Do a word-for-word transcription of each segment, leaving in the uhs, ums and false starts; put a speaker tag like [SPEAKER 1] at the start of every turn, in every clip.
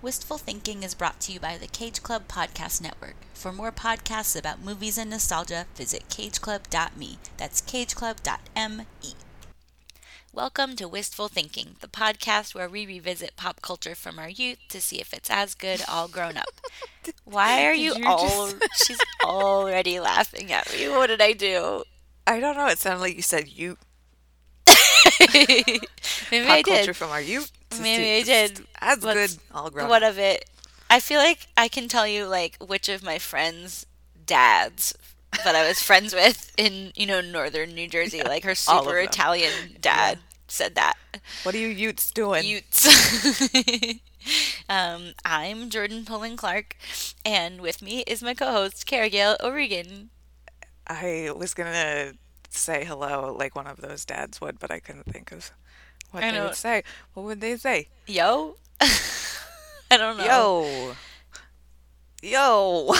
[SPEAKER 1] Wistful Thinking is brought to you by the Cage Club Podcast Network. For more podcasts about movies and nostalgia, visit cage club dot me. That's cage club dot me. Welcome to Wistful Thinking, the podcast where we revisit pop culture from our youth to see if it's as good all grown up. Why are you,
[SPEAKER 2] you
[SPEAKER 1] all...
[SPEAKER 2] just-
[SPEAKER 1] She's already laughing at me. What did I do?
[SPEAKER 2] I don't know. It sounded like you said you
[SPEAKER 1] Maybe
[SPEAKER 2] pop
[SPEAKER 1] I
[SPEAKER 2] culture
[SPEAKER 1] did.
[SPEAKER 2] from our youth. to
[SPEAKER 1] Maybe
[SPEAKER 2] see
[SPEAKER 1] I
[SPEAKER 2] if
[SPEAKER 1] did.
[SPEAKER 2] it's As
[SPEAKER 1] What's-
[SPEAKER 2] good all grown
[SPEAKER 1] What
[SPEAKER 2] up.
[SPEAKER 1] of it? I feel like I can tell you like which of my friends' dads that I was friends with in, you know, northern New Jersey, like her
[SPEAKER 2] all of
[SPEAKER 1] super
[SPEAKER 2] them.
[SPEAKER 1] Italian dad said that.
[SPEAKER 2] What are you Utes doing?
[SPEAKER 1] Utes. um, I'm Jordan Pullen Clark, and with me is my co-host, Caragale O'Regan.
[SPEAKER 2] I was gonna say hello like one of those dads would, but I couldn't think of what
[SPEAKER 1] I
[SPEAKER 2] they
[SPEAKER 1] know.
[SPEAKER 2] would say. What would they say?
[SPEAKER 1] Yo? I don't know.
[SPEAKER 2] Yo. Yo.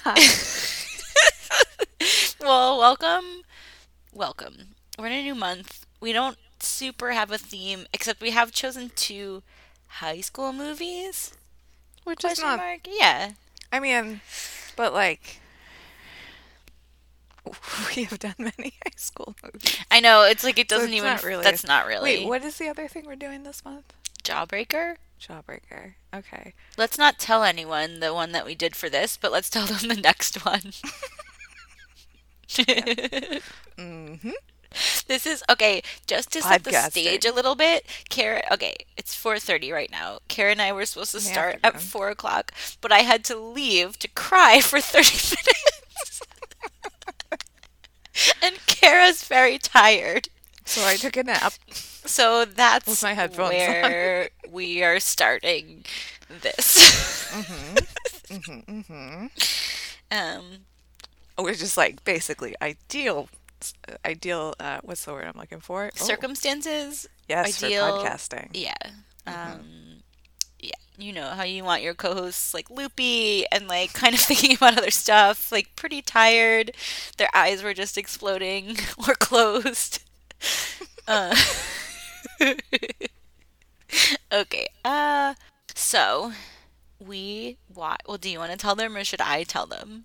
[SPEAKER 1] Well, welcome. Welcome. We're in a new month. We don't super have a theme, except we have chosen two high school movies.
[SPEAKER 2] Which is
[SPEAKER 1] Question
[SPEAKER 2] not.
[SPEAKER 1] mark? Yeah.
[SPEAKER 2] I mean, but like, we have done many high school movies.
[SPEAKER 1] I know, it's like it
[SPEAKER 2] So
[SPEAKER 1] doesn't
[SPEAKER 2] it's
[SPEAKER 1] even...
[SPEAKER 2] not really
[SPEAKER 1] That's
[SPEAKER 2] a-
[SPEAKER 1] not really.
[SPEAKER 2] Wait, what is the other thing we're doing this month?
[SPEAKER 1] Jawbreaker?
[SPEAKER 2] Jawbreaker. Okay.
[SPEAKER 1] Let's not tell anyone the one that we did for this, but let's tell them the next one.
[SPEAKER 2] Mm-hmm.
[SPEAKER 1] This is... Okay, just to set the
[SPEAKER 2] Podcasting.
[SPEAKER 1] stage a little bit, Kara... Okay, it's four thirty right now. Kara and I were supposed to
[SPEAKER 2] In the
[SPEAKER 1] start at
[SPEAKER 2] afternoon.
[SPEAKER 1] four o'clock, but I had to leave to cry for thirty minutes. And Kara's very tired.
[SPEAKER 2] So I took a nap.
[SPEAKER 1] So that's
[SPEAKER 2] With my headphones on.
[SPEAKER 1] where we are starting this.
[SPEAKER 2] Mm-hmm. Mm-hmm. Mm-hmm.
[SPEAKER 1] um,
[SPEAKER 2] Which is like basically ideal. Ideal. Uh, what's the word I'm looking for? Oh,
[SPEAKER 1] circumstances,
[SPEAKER 2] yes,
[SPEAKER 1] ideal-
[SPEAKER 2] for podcasting.
[SPEAKER 1] yeah.
[SPEAKER 2] Mm-hmm.
[SPEAKER 1] Um, yeah, you know how you want your co-hosts like loopy and like kind of thinking about other stuff, like pretty tired. Their eyes were just exploding or closed. uh, okay. Uh, so we watch. Well, do you want to tell them or should I tell them?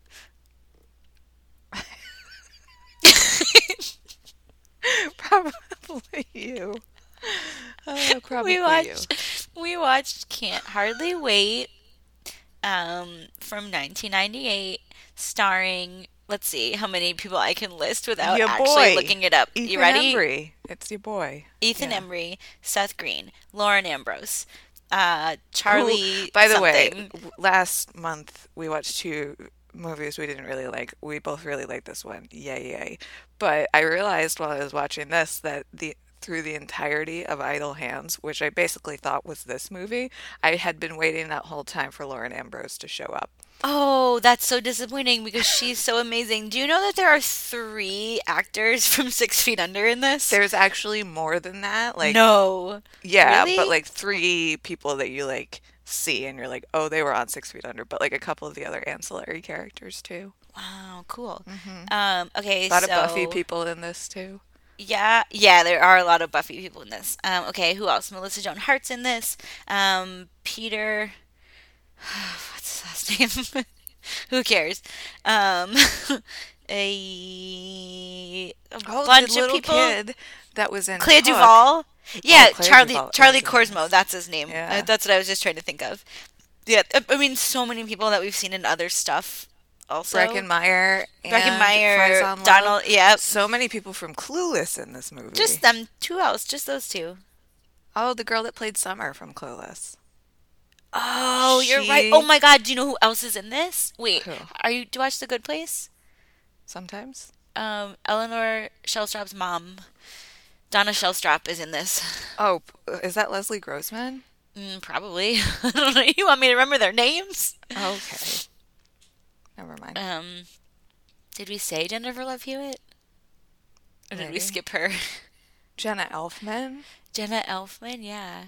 [SPEAKER 2] Probably you. Uh, probably
[SPEAKER 1] we
[SPEAKER 2] you.
[SPEAKER 1] watched we watched Can't Hardly Wait um from nineteen ninety-eight, starring, let's see how many people I can list without
[SPEAKER 2] Your
[SPEAKER 1] actually
[SPEAKER 2] boy,
[SPEAKER 1] looking it up.
[SPEAKER 2] Ethan
[SPEAKER 1] You ready?
[SPEAKER 2] Embry. It's your boy.
[SPEAKER 1] Ethan
[SPEAKER 2] Yeah.
[SPEAKER 1] Embry, Seth Green, Lauren Ambrose, uh Charlie
[SPEAKER 2] Who, by the way,
[SPEAKER 1] something.
[SPEAKER 2] w- last month we watched two movies we didn't really like. We both really liked this one. Yay, yay. But I realized while I was watching this that the through the entirety of Idle Hands, which I basically thought was this movie, I had been waiting that whole time for Lauren Ambrose to show up.
[SPEAKER 1] Oh, that's so disappointing because she's so amazing. Do you know that there are three actors from Six Feet Under in this?
[SPEAKER 2] There's actually more than that. Like,
[SPEAKER 1] no.
[SPEAKER 2] yeah,
[SPEAKER 1] Really?
[SPEAKER 2] but like three people that you like see and you're like, oh, they were on Six Feet Under, but like a couple of the other ancillary characters too.
[SPEAKER 1] Wow, cool.
[SPEAKER 2] Mm-hmm.
[SPEAKER 1] Um, okay,
[SPEAKER 2] A lot
[SPEAKER 1] so
[SPEAKER 2] of Buffy people in this too.
[SPEAKER 1] yeah, yeah, there are a lot of Buffy people in this. Um, okay, who else? Melissa Joan Hart's in this. Um, Peter, what's his last name? Who cares? Um, a, a
[SPEAKER 2] Oh,
[SPEAKER 1] bunch
[SPEAKER 2] the little
[SPEAKER 1] of people.
[SPEAKER 2] kid that was in
[SPEAKER 1] Claire
[SPEAKER 2] Hook.
[SPEAKER 1] Duvall. Yeah,
[SPEAKER 2] Claire
[SPEAKER 1] Charlie
[SPEAKER 2] Duvall
[SPEAKER 1] Charlie
[SPEAKER 2] is in
[SPEAKER 1] Korsmo.
[SPEAKER 2] this.
[SPEAKER 1] That's his name.
[SPEAKER 2] Yeah.
[SPEAKER 1] Uh, that's what I was just trying to think of. Yeah, I- I mean, so many people that we've seen in other stuff. Also,
[SPEAKER 2] Breckenmeyer and
[SPEAKER 1] Breckenmeyer,
[SPEAKER 2] Faison Love.
[SPEAKER 1] Donald. Yep,
[SPEAKER 2] So many people from Clueless in this movie.
[SPEAKER 1] just them. Two else, just those two.
[SPEAKER 2] Oh, the girl that played Summer from Clueless.
[SPEAKER 1] Oh, you're right.
[SPEAKER 2] She-
[SPEAKER 1] Oh my God, do you know who else is in this? Wait,
[SPEAKER 2] Who?
[SPEAKER 1] are you? Do you watch The Good Place?
[SPEAKER 2] Sometimes.
[SPEAKER 1] Um, Eleanor Shellstrop's mom, Donna Shellstrop, is in this.
[SPEAKER 2] Oh, p- is that Leslie Grossman?
[SPEAKER 1] Mm, probably. I don't know. You want me to remember their names?
[SPEAKER 2] Okay. Never mind.
[SPEAKER 1] Um, did we say Jennifer Love Hewitt? Or did we
[SPEAKER 2] Maybe.
[SPEAKER 1] skip her?
[SPEAKER 2] Jenna Elfman.
[SPEAKER 1] Jenna Elfman, yeah.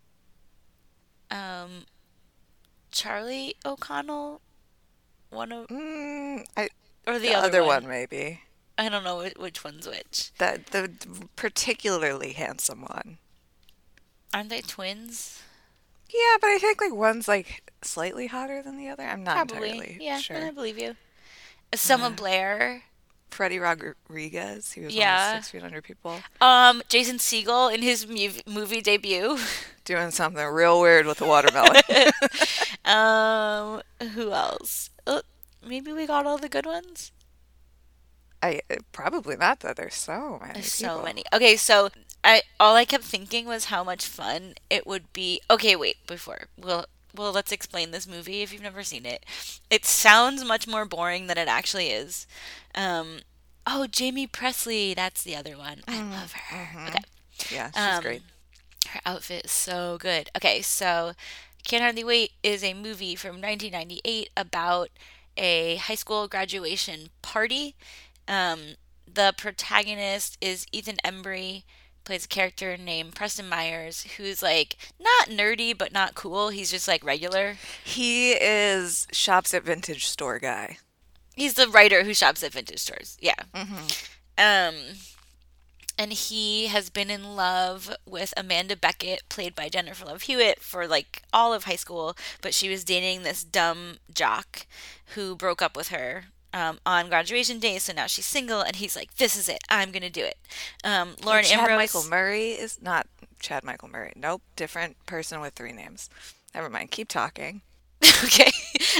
[SPEAKER 1] Um, Charlie O'Connell, one of,
[SPEAKER 2] Mm, I,
[SPEAKER 1] or the,
[SPEAKER 2] the
[SPEAKER 1] other,
[SPEAKER 2] other
[SPEAKER 1] one.
[SPEAKER 2] one, maybe.
[SPEAKER 1] I don't know which, which one's which.
[SPEAKER 2] The the particularly handsome one.
[SPEAKER 1] Aren't they twins?
[SPEAKER 2] Yeah, but I think like one's like slightly hotter than the other. I'm not
[SPEAKER 1] Probably.
[SPEAKER 2] entirely
[SPEAKER 1] Yeah, I
[SPEAKER 2] sure.
[SPEAKER 1] believe you. Selma
[SPEAKER 2] Uh,
[SPEAKER 1] Blair.
[SPEAKER 2] Freddie Rodriguez, he was one of the
[SPEAKER 1] Yeah.
[SPEAKER 2] Six Feet Under people,
[SPEAKER 1] Um, Jason Segel in his mu- movie debut.
[SPEAKER 2] doing something real weird with a watermelon.
[SPEAKER 1] um, who else? Oh, maybe we got all the good ones.
[SPEAKER 2] I probably not that there's so many
[SPEAKER 1] There's so
[SPEAKER 2] people.
[SPEAKER 1] many. Okay, so I all I kept thinking was how much fun it would be. Okay, wait, before. Well, well, let's explain this movie if you've never seen it. It sounds much more boring than it actually is. Um, oh, Jamie Presley, that's the other one. I
[SPEAKER 2] Mm,
[SPEAKER 1] love her.
[SPEAKER 2] hmm.
[SPEAKER 1] Okay.
[SPEAKER 2] Yeah, she's
[SPEAKER 1] Um,
[SPEAKER 2] great.
[SPEAKER 1] her outfit is so good. Okay, so Can't Hardly Wait is a movie from nineteen ninety-eight about a high school graduation party. Um, the protagonist is Ethan Embry, plays a character named Preston Myers, who's like not nerdy but not cool. He's just like regular.
[SPEAKER 2] He is shops at vintage store guy.
[SPEAKER 1] He's the writer who shops at vintage stores. Yeah.
[SPEAKER 2] Hmm.
[SPEAKER 1] Um, and he has been in love with Amanda Beckett, played by Jennifer Love Hewitt, for like all of high school, but she was dating this dumb jock who broke up with her um, on graduation day, so now she's single, and he's like, "This is it, I'm gonna do it." Um,
[SPEAKER 2] Like
[SPEAKER 1] Lauren
[SPEAKER 2] Chad Michael
[SPEAKER 1] Ambrose.
[SPEAKER 2] Murray is not Chad Michael Murray. Nope, different person with three names. Never mind. Keep talking.
[SPEAKER 1] Okay.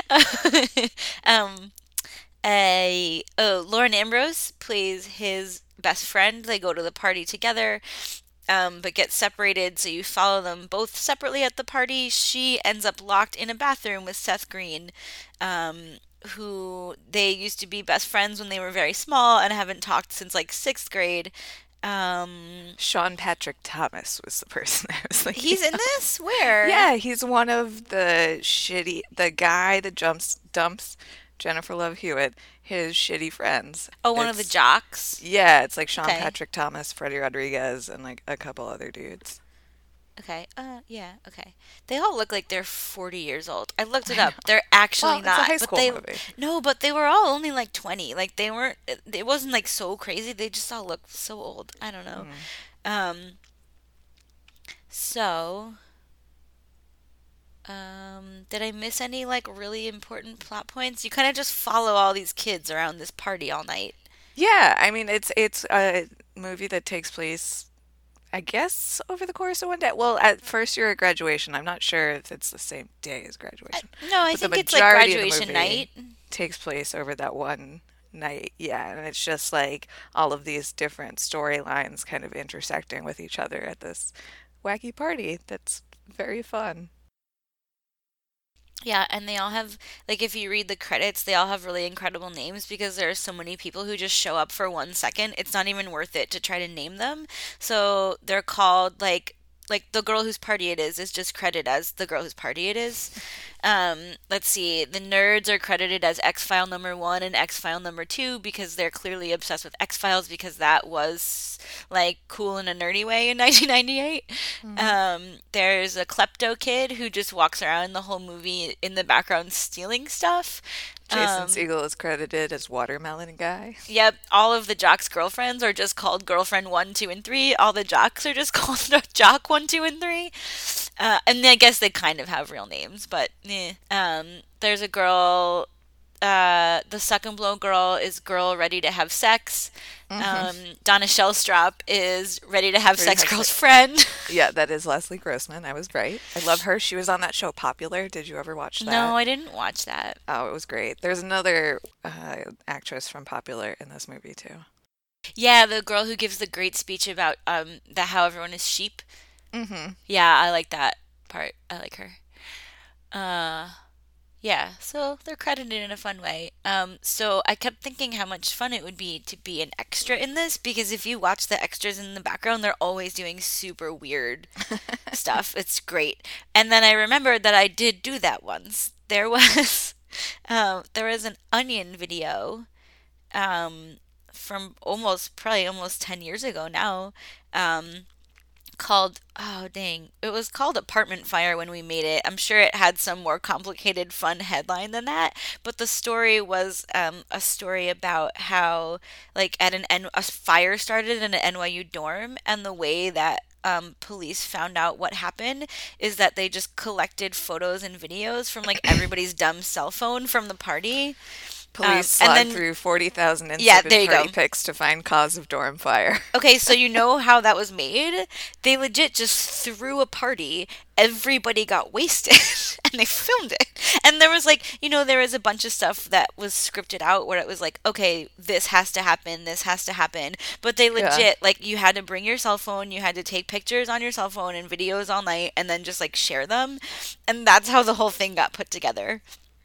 [SPEAKER 1] um, a oh, Lauren Ambrose plays his best friend. They go to the party together, um, but get separated. So you follow them both separately at the party. She ends up locked in a bathroom with Seth Green, um, who they used to be best friends when they were very small and haven't talked since like sixth grade. Um,
[SPEAKER 2] Sean Patrick Thomas was the person I was thinking
[SPEAKER 1] he's in
[SPEAKER 2] of.
[SPEAKER 1] this? Where?
[SPEAKER 2] Yeah, he's one of the shitty, the guy that jumps, dumps Jennifer Love Hewitt, his shitty friends.
[SPEAKER 1] Oh, one of the
[SPEAKER 2] It's,
[SPEAKER 1] jocks.
[SPEAKER 2] yeah, it's like Sean
[SPEAKER 1] Okay.
[SPEAKER 2] Patrick Thomas, Freddie Rodriguez, and like a couple other dudes.
[SPEAKER 1] Okay. Uh, yeah. Okay. They all look like they're forty years old. I looked it
[SPEAKER 2] I
[SPEAKER 1] up.
[SPEAKER 2] know.
[SPEAKER 1] They're actually
[SPEAKER 2] Well, it's a
[SPEAKER 1] not.
[SPEAKER 2] high
[SPEAKER 1] But
[SPEAKER 2] school
[SPEAKER 1] they,
[SPEAKER 2] movie.
[SPEAKER 1] no, but they were all only like twenty. Like they weren't, it it wasn't like so crazy. They just all look so old. I don't know.
[SPEAKER 2] Mm.
[SPEAKER 1] Um, so, um, did I miss any like really important plot points? You kind of just follow all these kids around this party all night.
[SPEAKER 2] Yeah, I mean it's it's a movie that takes place, I guess, over the course of one day. Well, at first year at graduation, I'm not sure if it's the same day as
[SPEAKER 1] I,
[SPEAKER 2] graduation,
[SPEAKER 1] no, I
[SPEAKER 2] but the
[SPEAKER 1] think it's like
[SPEAKER 2] majority of the
[SPEAKER 1] graduation night.
[SPEAKER 2] movie takes place over that one night. Yeah, and it's just like all of these different storylines kind of intersecting with each other at this wacky party that's very fun.
[SPEAKER 1] Yeah, and they all have, like, if you read the credits, they all have really incredible names because there are so many people who just show up for one second. It's not even worth it to try to name them. So they're called, like, like the girl whose party it is is just credited as the girl whose party it is. Um, let's see, the nerds are credited as X File number one and X File number two because they're clearly obsessed with X Files because that was like cool in a nerdy way in nineteen ninety-eight.
[SPEAKER 2] Hmm.
[SPEAKER 1] Um, there's a klepto kid who just walks around the whole movie in the background stealing stuff.
[SPEAKER 2] Jason
[SPEAKER 1] Um,
[SPEAKER 2] Segel is credited as Watermelon Guy.
[SPEAKER 1] yep, all of the jocks' girlfriends are just called girlfriend one, two, and three. All the jocks are just called jock one, two, and three. Uh, and I guess they kind of have real names, but eh. Um, there's a girl. Uh, the suck and blow girl is girl ready to have sex.
[SPEAKER 2] Hmm.
[SPEAKER 1] Um, Donna Shellstrop is ready to have
[SPEAKER 2] Ready to
[SPEAKER 1] sex
[SPEAKER 2] have
[SPEAKER 1] girl's
[SPEAKER 2] sex.
[SPEAKER 1] friend.
[SPEAKER 2] Yeah, that is Leslie Grossman. I was right. I love her. She was on that show Popular. Did you ever watch
[SPEAKER 1] No,
[SPEAKER 2] that?
[SPEAKER 1] I didn't watch that.
[SPEAKER 2] Oh, it was great. There's another uh, actress from Popular in this movie too.
[SPEAKER 1] Yeah, the girl who gives the great speech about um the how everyone is sheep.
[SPEAKER 2] Hmm.
[SPEAKER 1] Yeah, I like that part. I like her. Uh yeah, so they're credited in a fun way. Um so I kept thinking how much fun it would be to be an extra in this because if you watch the extras in the background, they're always doing super weird stuff. It's great. And then I remembered that I did do that once. There was um there was an Onion video um, from almost probably almost ten years ago now, um, called oh dang it was called Apartment Fire when we made it. I'm sure it had some more complicated fun headline than that, but the story was um, a story about how like at an N- a fire started in an N Y U dorm and the way that um, police found out what happened is that they just collected photos and videos from like everybody's dumb cell phone from the party.
[SPEAKER 2] Police
[SPEAKER 1] Um, and
[SPEAKER 2] slogged
[SPEAKER 1] then,
[SPEAKER 2] through forty thousand
[SPEAKER 1] yeah,
[SPEAKER 2] insipid
[SPEAKER 1] there you
[SPEAKER 2] party
[SPEAKER 1] go.
[SPEAKER 2] pics to find cause of dorm fire.
[SPEAKER 1] Okay, so you know how that was made? They legit just threw a party. Everybody got wasted and they filmed it. And there was like, you know, there was a bunch of stuff that was scripted out where it was like, okay, this has to happen, this has to happen. But they
[SPEAKER 2] Yeah.
[SPEAKER 1] legit, like, you had to bring your cell phone, you had to take pictures on your cell phone and videos all night and then just like share them. And that's how the whole thing got put together.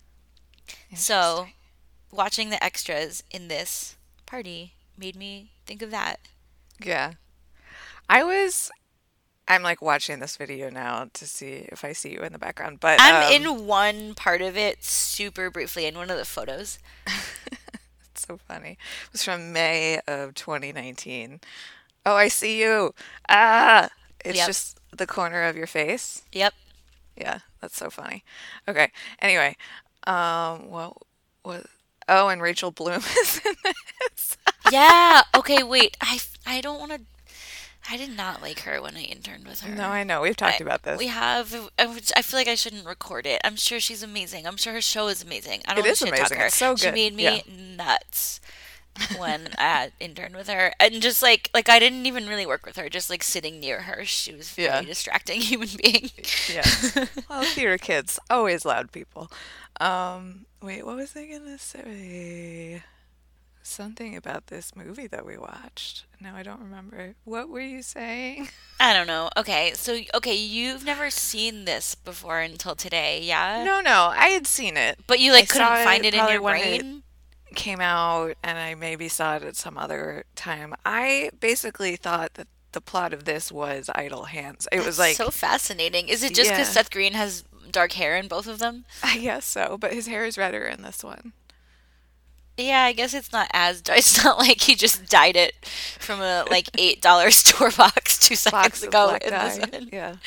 [SPEAKER 1] So,
[SPEAKER 2] Interesting.
[SPEAKER 1] watching the extras in this party made me think of that.
[SPEAKER 2] Yeah. I was I'm like watching this video now to see if I see you in the background, but
[SPEAKER 1] I'm
[SPEAKER 2] um
[SPEAKER 1] in one part of it super briefly in one of the photos.
[SPEAKER 2] it's so funny. It was from May of twenty nineteen. Oh, I see you. Ah, it's
[SPEAKER 1] Yep.
[SPEAKER 2] just the corner of your face.
[SPEAKER 1] Yep.
[SPEAKER 2] Yeah, that's so funny. Okay. Anyway, um what what oh, and Rachel Bloom is in this.
[SPEAKER 1] Yeah. Okay, wait. I I don't want to I did not like her when I interned with
[SPEAKER 2] No,
[SPEAKER 1] her.
[SPEAKER 2] I know. We've
[SPEAKER 1] I
[SPEAKER 2] talked about
[SPEAKER 1] we
[SPEAKER 2] this.
[SPEAKER 1] have I would- I feel like I shouldn't record it. I'm sure she's amazing. I'm sure her show is amazing. I don't
[SPEAKER 2] It
[SPEAKER 1] want
[SPEAKER 2] is
[SPEAKER 1] to shit talk
[SPEAKER 2] amazing.
[SPEAKER 1] her.
[SPEAKER 2] It's so
[SPEAKER 1] She
[SPEAKER 2] good.
[SPEAKER 1] made
[SPEAKER 2] Yeah.
[SPEAKER 1] me nuts when I had interned with her. And just like like I didn't even really work with her, just like sitting near her. She was a very
[SPEAKER 2] Yeah.
[SPEAKER 1] distracting human being.
[SPEAKER 2] Yeah. Well, theater kids, always loud people. Um, wait, what was I gonna say? Something about this movie that we watched. Now I don't remember. What were you saying?
[SPEAKER 1] I don't know. Okay, so okay, you've never seen this before until today, yeah?
[SPEAKER 2] No, no, I had seen it.
[SPEAKER 1] But you
[SPEAKER 2] I
[SPEAKER 1] like couldn't
[SPEAKER 2] saw
[SPEAKER 1] find
[SPEAKER 2] it
[SPEAKER 1] it in
[SPEAKER 2] probably
[SPEAKER 1] your
[SPEAKER 2] when it
[SPEAKER 1] brain?
[SPEAKER 2] came out, and I maybe saw it at some other time. I basically thought that the plot of this was Idle Hands. It
[SPEAKER 1] That's
[SPEAKER 2] was
[SPEAKER 1] so
[SPEAKER 2] like,
[SPEAKER 1] fascinating. Is it just because
[SPEAKER 2] yeah,
[SPEAKER 1] Seth Green has dark hair in both of them?
[SPEAKER 2] I guess so, but his hair is redder in this one.
[SPEAKER 1] Yeah, I guess it's not as it's not like he just dyed it from a like eight dollar store box two seconds
[SPEAKER 2] Box of
[SPEAKER 1] ago
[SPEAKER 2] black
[SPEAKER 1] in this
[SPEAKER 2] dye.
[SPEAKER 1] one.
[SPEAKER 2] Yeah.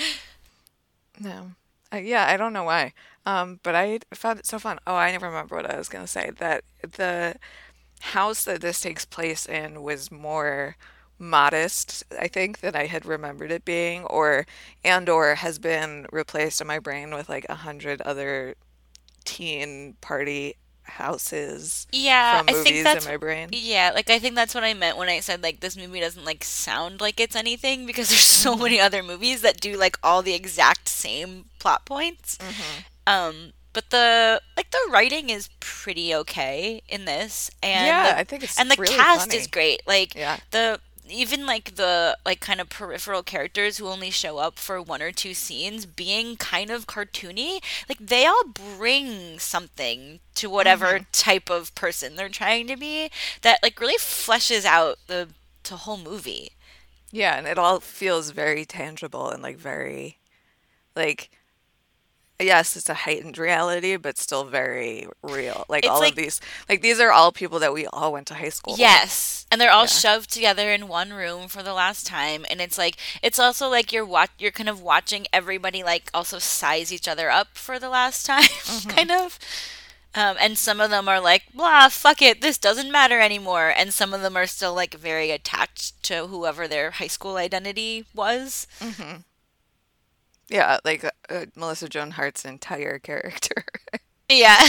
[SPEAKER 2] No. Uh, yeah, I don't know why. Um, but I found it so fun. Oh, I never remember what I was gonna say. That the house that this takes place in was more modest, I think, than I had remembered it being, or and or has been replaced in my brain with like a hundred other teen party houses
[SPEAKER 1] Yeah,
[SPEAKER 2] from
[SPEAKER 1] I think
[SPEAKER 2] movies in
[SPEAKER 1] that's
[SPEAKER 2] my brain.
[SPEAKER 1] yeah, like I think that's what I meant when I said like this movie doesn't like sound like it's anything because there's so
[SPEAKER 2] Hmm.
[SPEAKER 1] many other movies that do like all the exact same plot points.
[SPEAKER 2] Hmm.
[SPEAKER 1] Um, but the like the writing is pretty okay in this, and
[SPEAKER 2] Yeah,
[SPEAKER 1] the
[SPEAKER 2] I think it's
[SPEAKER 1] and the
[SPEAKER 2] really
[SPEAKER 1] cast is
[SPEAKER 2] funny.
[SPEAKER 1] great. Like
[SPEAKER 2] Yeah.
[SPEAKER 1] the even like the like kind of peripheral characters who only show up for one or two scenes being kind of cartoony, like they all bring something to whatever
[SPEAKER 2] Hmm.
[SPEAKER 1] type of person they're trying to be that like really fleshes out the the whole movie.
[SPEAKER 2] Yeah, and it all feels very tangible and like very like yes, it's a heightened reality, but still very real. Like
[SPEAKER 1] It's
[SPEAKER 2] all of
[SPEAKER 1] like
[SPEAKER 2] these, like these are all people that we all went to high school with.
[SPEAKER 1] yes, and they're all
[SPEAKER 2] Yeah.
[SPEAKER 1] shoved together in one room for the last time, and it's like it's also like you're watch you're kind of watching everybody like also size each other up for the last time,
[SPEAKER 2] Hmm.
[SPEAKER 1] kind of. Um, and some of them are like, blah, fuck it, this doesn't matter anymore, and some of them are still like very attached to whoever their high school identity was.
[SPEAKER 2] Hmm. Yeah, like uh, uh, Melissa Joan Hart's entire character.
[SPEAKER 1] Yeah,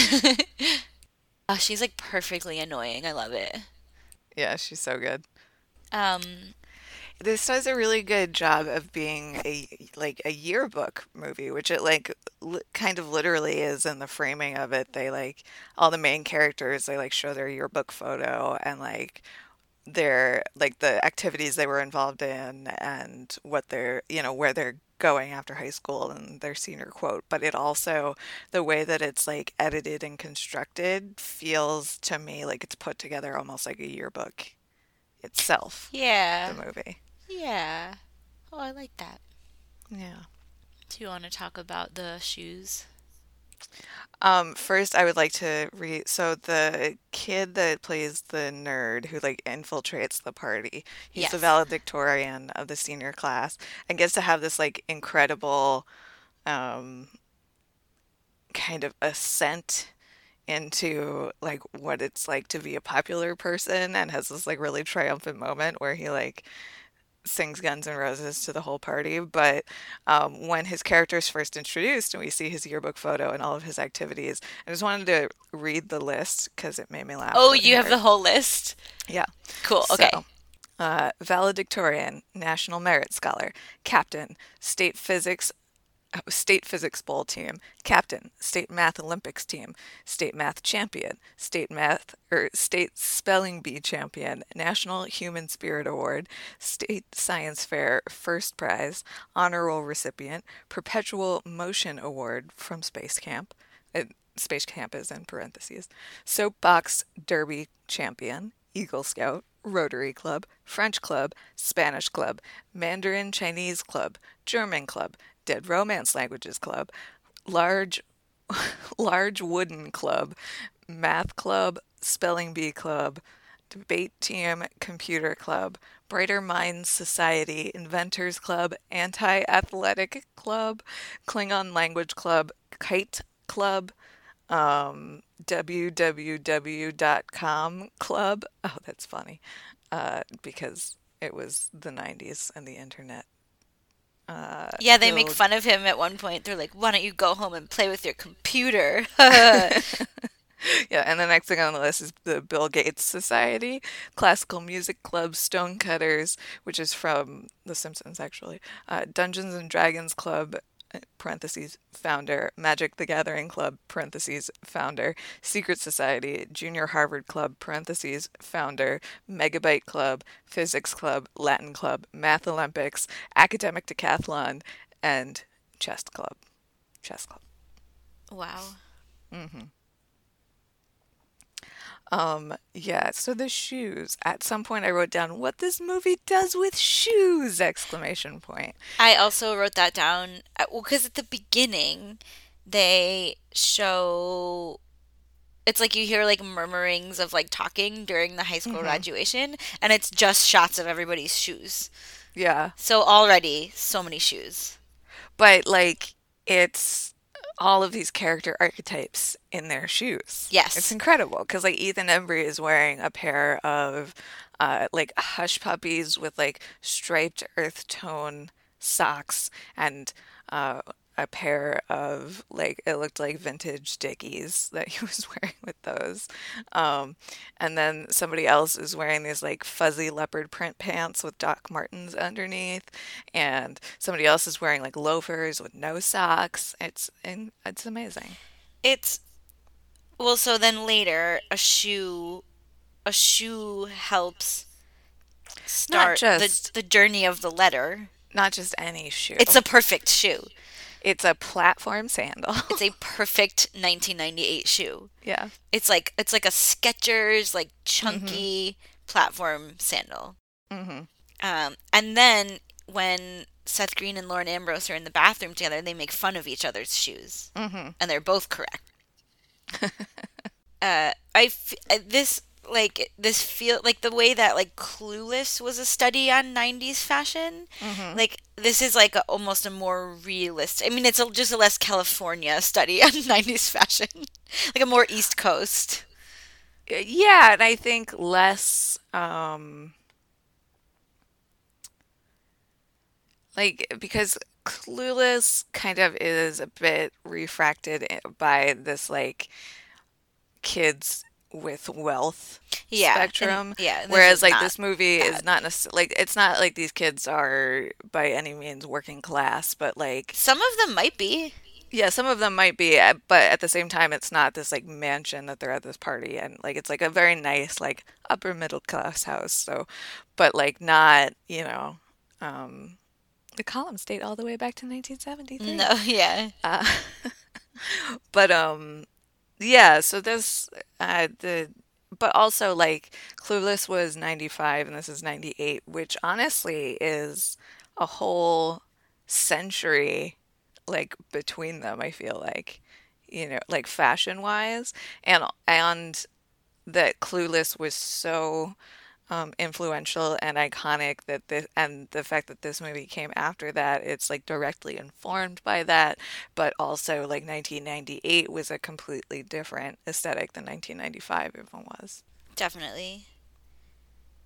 [SPEAKER 1] oh, she's like perfectly annoying. I love it.
[SPEAKER 2] Yeah, she's so good.
[SPEAKER 1] Um,
[SPEAKER 2] This does a really good job of being a like a yearbook movie, which it like li kind of literally is in the framing of it. They like all the main characters, they like show their yearbook photo and like their like the activities they were involved in and what they're, you know, where they're going after high school and their senior quote. But it also, the way that it's like edited and constructed feels to me like it's put together almost like a yearbook itself, the
[SPEAKER 1] yeah,
[SPEAKER 2] movie.
[SPEAKER 1] yeah. Oh, I like that.
[SPEAKER 2] Yeah.
[SPEAKER 1] Do you want to talk about the shoes?
[SPEAKER 2] Um, first I would like to read, so the kid that plays the nerd who like infiltrates the party, he's the
[SPEAKER 1] Yes.
[SPEAKER 2] valedictorian of the senior class and gets to have this like incredible um kind of ascent into like what it's like to be a popular person and has this like really triumphant moment where he like sings Guns N' Roses to the whole party. But um, when his character is first introduced and we see his yearbook photo and all of his activities, I just wanted to read the list because it made me laugh
[SPEAKER 1] Oh,
[SPEAKER 2] really
[SPEAKER 1] you have
[SPEAKER 2] hard.
[SPEAKER 1] the whole list?
[SPEAKER 2] Yeah.
[SPEAKER 1] Cool.
[SPEAKER 2] So,
[SPEAKER 1] Okay.
[SPEAKER 2] uh, valedictorian, National Merit Scholar, captain, state physics State Physics Bowl team, captain, State Math Olympics team, State Math champion, State Math or State Spelling Bee champion, National Human Spirit Award, State Science Fair first prize, honor roll recipient, Perpetual Motion Award from Space Camp. uh, Space Camp is in parentheses. Soapbox Derby champion, Eagle Scout, Rotary Club, French Club, Spanish Club, Mandarin Chinese Club, German Club, Dead Romance Languages Club, Large Large Wooden Club, Math Club, Spelling Bee Club, Debate Team, Computer Club, Brighter Minds Society, Inventors Club, Anti-Athletic Club, Klingon Language Club, Kite Club, um, w w w dot com Club. Oh, that's funny. Uh, because it was the nineties and the internet. Uh,
[SPEAKER 1] Yeah, they make
[SPEAKER 2] Bill
[SPEAKER 1] fun of him at one point. They're like, "Why don't you go home and play with your computer?"
[SPEAKER 2] Yeah, and the next thing on the list is the Bill Gates Society, Classical Music Club, Stonecutters, which is from The Simpsons actually, uh, Dungeons and Dragons Club, uh, parentheses, founder, Magic the Gathering Club, parentheses, founder, Secret Society, Junior Harvard Club, parentheses, founder, Megabyte Club, Physics Club, Latin Club, Math Olympics, Academic Decathlon, and Chess Club. Chess Club.
[SPEAKER 1] Wow.
[SPEAKER 2] hmm Um, yeah, so the shoes. At some point I wrote down what this movie does with shoes! Exclamation point.
[SPEAKER 1] I also wrote that down. uh, Well, because at the beginning, they show it's like you hear like murmurings of like talking during the high school
[SPEAKER 2] hmm
[SPEAKER 1] graduation, and it's just shots of everybody's shoes.
[SPEAKER 2] Yeah.
[SPEAKER 1] So already, so many shoes.
[SPEAKER 2] But like it's all of these character archetypes in their shoes. It's
[SPEAKER 1] Yes.
[SPEAKER 2] incredible because like Ethan Embry is wearing a pair of uh like hush puppies with like striped earth tone socks and uh a pair of like it looked like vintage Dickies that he was wearing with those. Um and then somebody else is wearing these like fuzzy leopard print pants with Doc Martens underneath and somebody else is wearing like loafers with no socks. It's and it's amazing.
[SPEAKER 1] It's well, so then later a shoe a shoe helps
[SPEAKER 2] Not
[SPEAKER 1] start the
[SPEAKER 2] just
[SPEAKER 1] the journey of the letter.
[SPEAKER 2] not just any shoe.
[SPEAKER 1] It's a perfect shoe.
[SPEAKER 2] It's a platform sandal.
[SPEAKER 1] It's a perfect nineteen ninety-eight shoe.
[SPEAKER 2] Yeah.
[SPEAKER 1] It's like it's like a Skechers like
[SPEAKER 2] Mhm.
[SPEAKER 1] chunky platform sandal.
[SPEAKER 2] Mhm.
[SPEAKER 1] Um, and then when Seth Green and Lauren Ambrose are in the bathroom together, they make fun of each other's shoes,
[SPEAKER 2] Mhm.
[SPEAKER 1] and they're both correct. Uh, I f- uh, this like this feel like the way that like Clueless was a study on nineties fashion.
[SPEAKER 2] Mhm.
[SPEAKER 1] Like this is like a, almost a more realistic. I mean, it's a, just a less California study on nineties fashion, like a more East Coast.
[SPEAKER 2] Yeah, and I think less um like because Clueless kind of is a bit refracted i- by this like kids with wealth
[SPEAKER 1] Yeah, and
[SPEAKER 2] spectrum,
[SPEAKER 1] yeah, this
[SPEAKER 2] whereas
[SPEAKER 1] is
[SPEAKER 2] like
[SPEAKER 1] not
[SPEAKER 2] this movie is
[SPEAKER 1] that.
[SPEAKER 2] not necessarily like it's not like these kids are by any means working class, but like
[SPEAKER 1] Some of them might be.
[SPEAKER 2] yeah, some of them might be, uh, but at the same time it's not this like mansion that they're at this party and like it's like a very nice like upper middle class house. So, but like not, you know, um the columns date all the way back to nineteen seventy-three.
[SPEAKER 1] No, yeah.
[SPEAKER 2] Uh, but um yeah, so this uh the but also like Clueless was ninety-five and this is ninety-eight, which honestly is a whole century like between them, I feel like. You know, like fashion wise and and that Clueless was so um, influential and iconic that this and the fact that this movie came after that, it's like directly informed by that, but also like nineteen ninety-eight was a completely different aesthetic than nineteen ninety-five even was.
[SPEAKER 1] Definitely.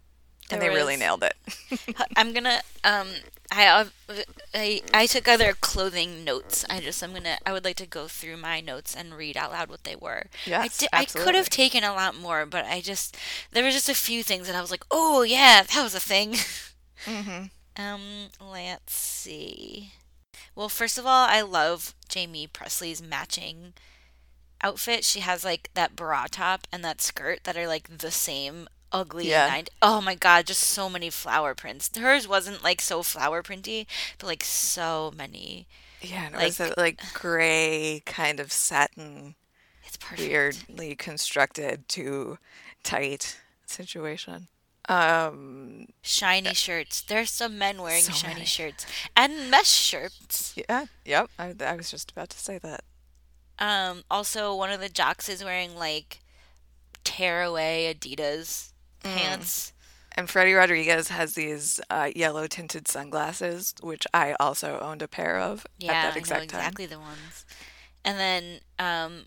[SPEAKER 2] And
[SPEAKER 1] There
[SPEAKER 2] they really
[SPEAKER 1] was.
[SPEAKER 2] nailed it.
[SPEAKER 1] I'm gonna um I uh, I I took other clothing notes. I just I'm gonna I would like to go through my notes and read out loud what they were. I
[SPEAKER 2] Yes,
[SPEAKER 1] did I could have
[SPEAKER 2] absolutely.
[SPEAKER 1] taken a lot more, but I just there was just a few things that I was like, oh yeah, that was a thing.
[SPEAKER 2] Hmm.
[SPEAKER 1] um, let's see. Well, first of all, I love Jamie Presley's matching outfit. She has like that bra top and that skirt that are like the same ugly
[SPEAKER 2] Yeah.
[SPEAKER 1] nine. Oh my god, just so many flower prints. Hers wasn't like so flower printy, but like so many.
[SPEAKER 2] Yeah, and it was
[SPEAKER 1] Like
[SPEAKER 2] a like gray kind of satin,
[SPEAKER 1] it's perfect.
[SPEAKER 2] weirdly constructed to tight situation. Um,
[SPEAKER 1] Shiny shirts. There's some men wearing
[SPEAKER 2] so
[SPEAKER 1] shiny
[SPEAKER 2] many.
[SPEAKER 1] shirts and mesh shirts.
[SPEAKER 2] Yeah, yep. I, I was just about to say that.
[SPEAKER 1] Um also one of the jocks is wearing like tearaway Adidas
[SPEAKER 2] Mm.
[SPEAKER 1] pants.
[SPEAKER 2] And Freddie Rodriguez has these uh, yellow tinted sunglasses, which I also owned a pair of at
[SPEAKER 1] Yeah,
[SPEAKER 2] that
[SPEAKER 1] I know
[SPEAKER 2] exact time.
[SPEAKER 1] exactly the ones. And then um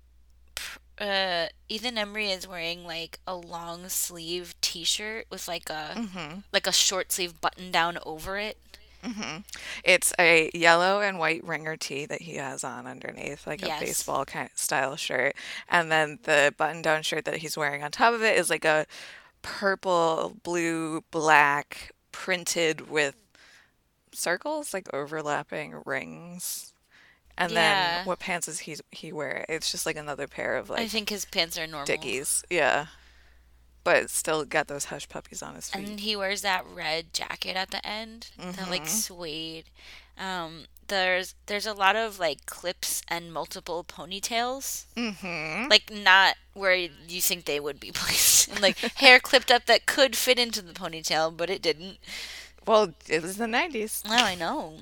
[SPEAKER 1] uh Ethan Embry is wearing like a long sleeve t-shirt with like a
[SPEAKER 2] Hmm.
[SPEAKER 1] like a short sleeve button down over it.
[SPEAKER 2] Hmm. It's a yellow and white ringer tee that he has on underneath, like a
[SPEAKER 1] Yes.
[SPEAKER 2] baseball kind of style shirt. And then the button-down shirt that he's wearing on top of it is like a purple, blue, black, printed with circles, like overlapping rings. And then
[SPEAKER 1] Yeah.
[SPEAKER 2] what pants is he he wear? It's just like another pair of
[SPEAKER 1] I
[SPEAKER 2] like
[SPEAKER 1] think his pants are normal.
[SPEAKER 2] Dickies. Yeah. But still got those hush puppies on his feet.
[SPEAKER 1] And he wears that red jacket at the end, that like
[SPEAKER 2] Mm-hmm.
[SPEAKER 1] suede. Um there's there's a lot of like clips and multiple ponytails.
[SPEAKER 2] Mm-hmm.
[SPEAKER 1] Like not where you think they would be placed. And like hair clipped up that could fit into the ponytail, but it didn't.
[SPEAKER 2] Well, it was the nineties.
[SPEAKER 1] Oh, I know.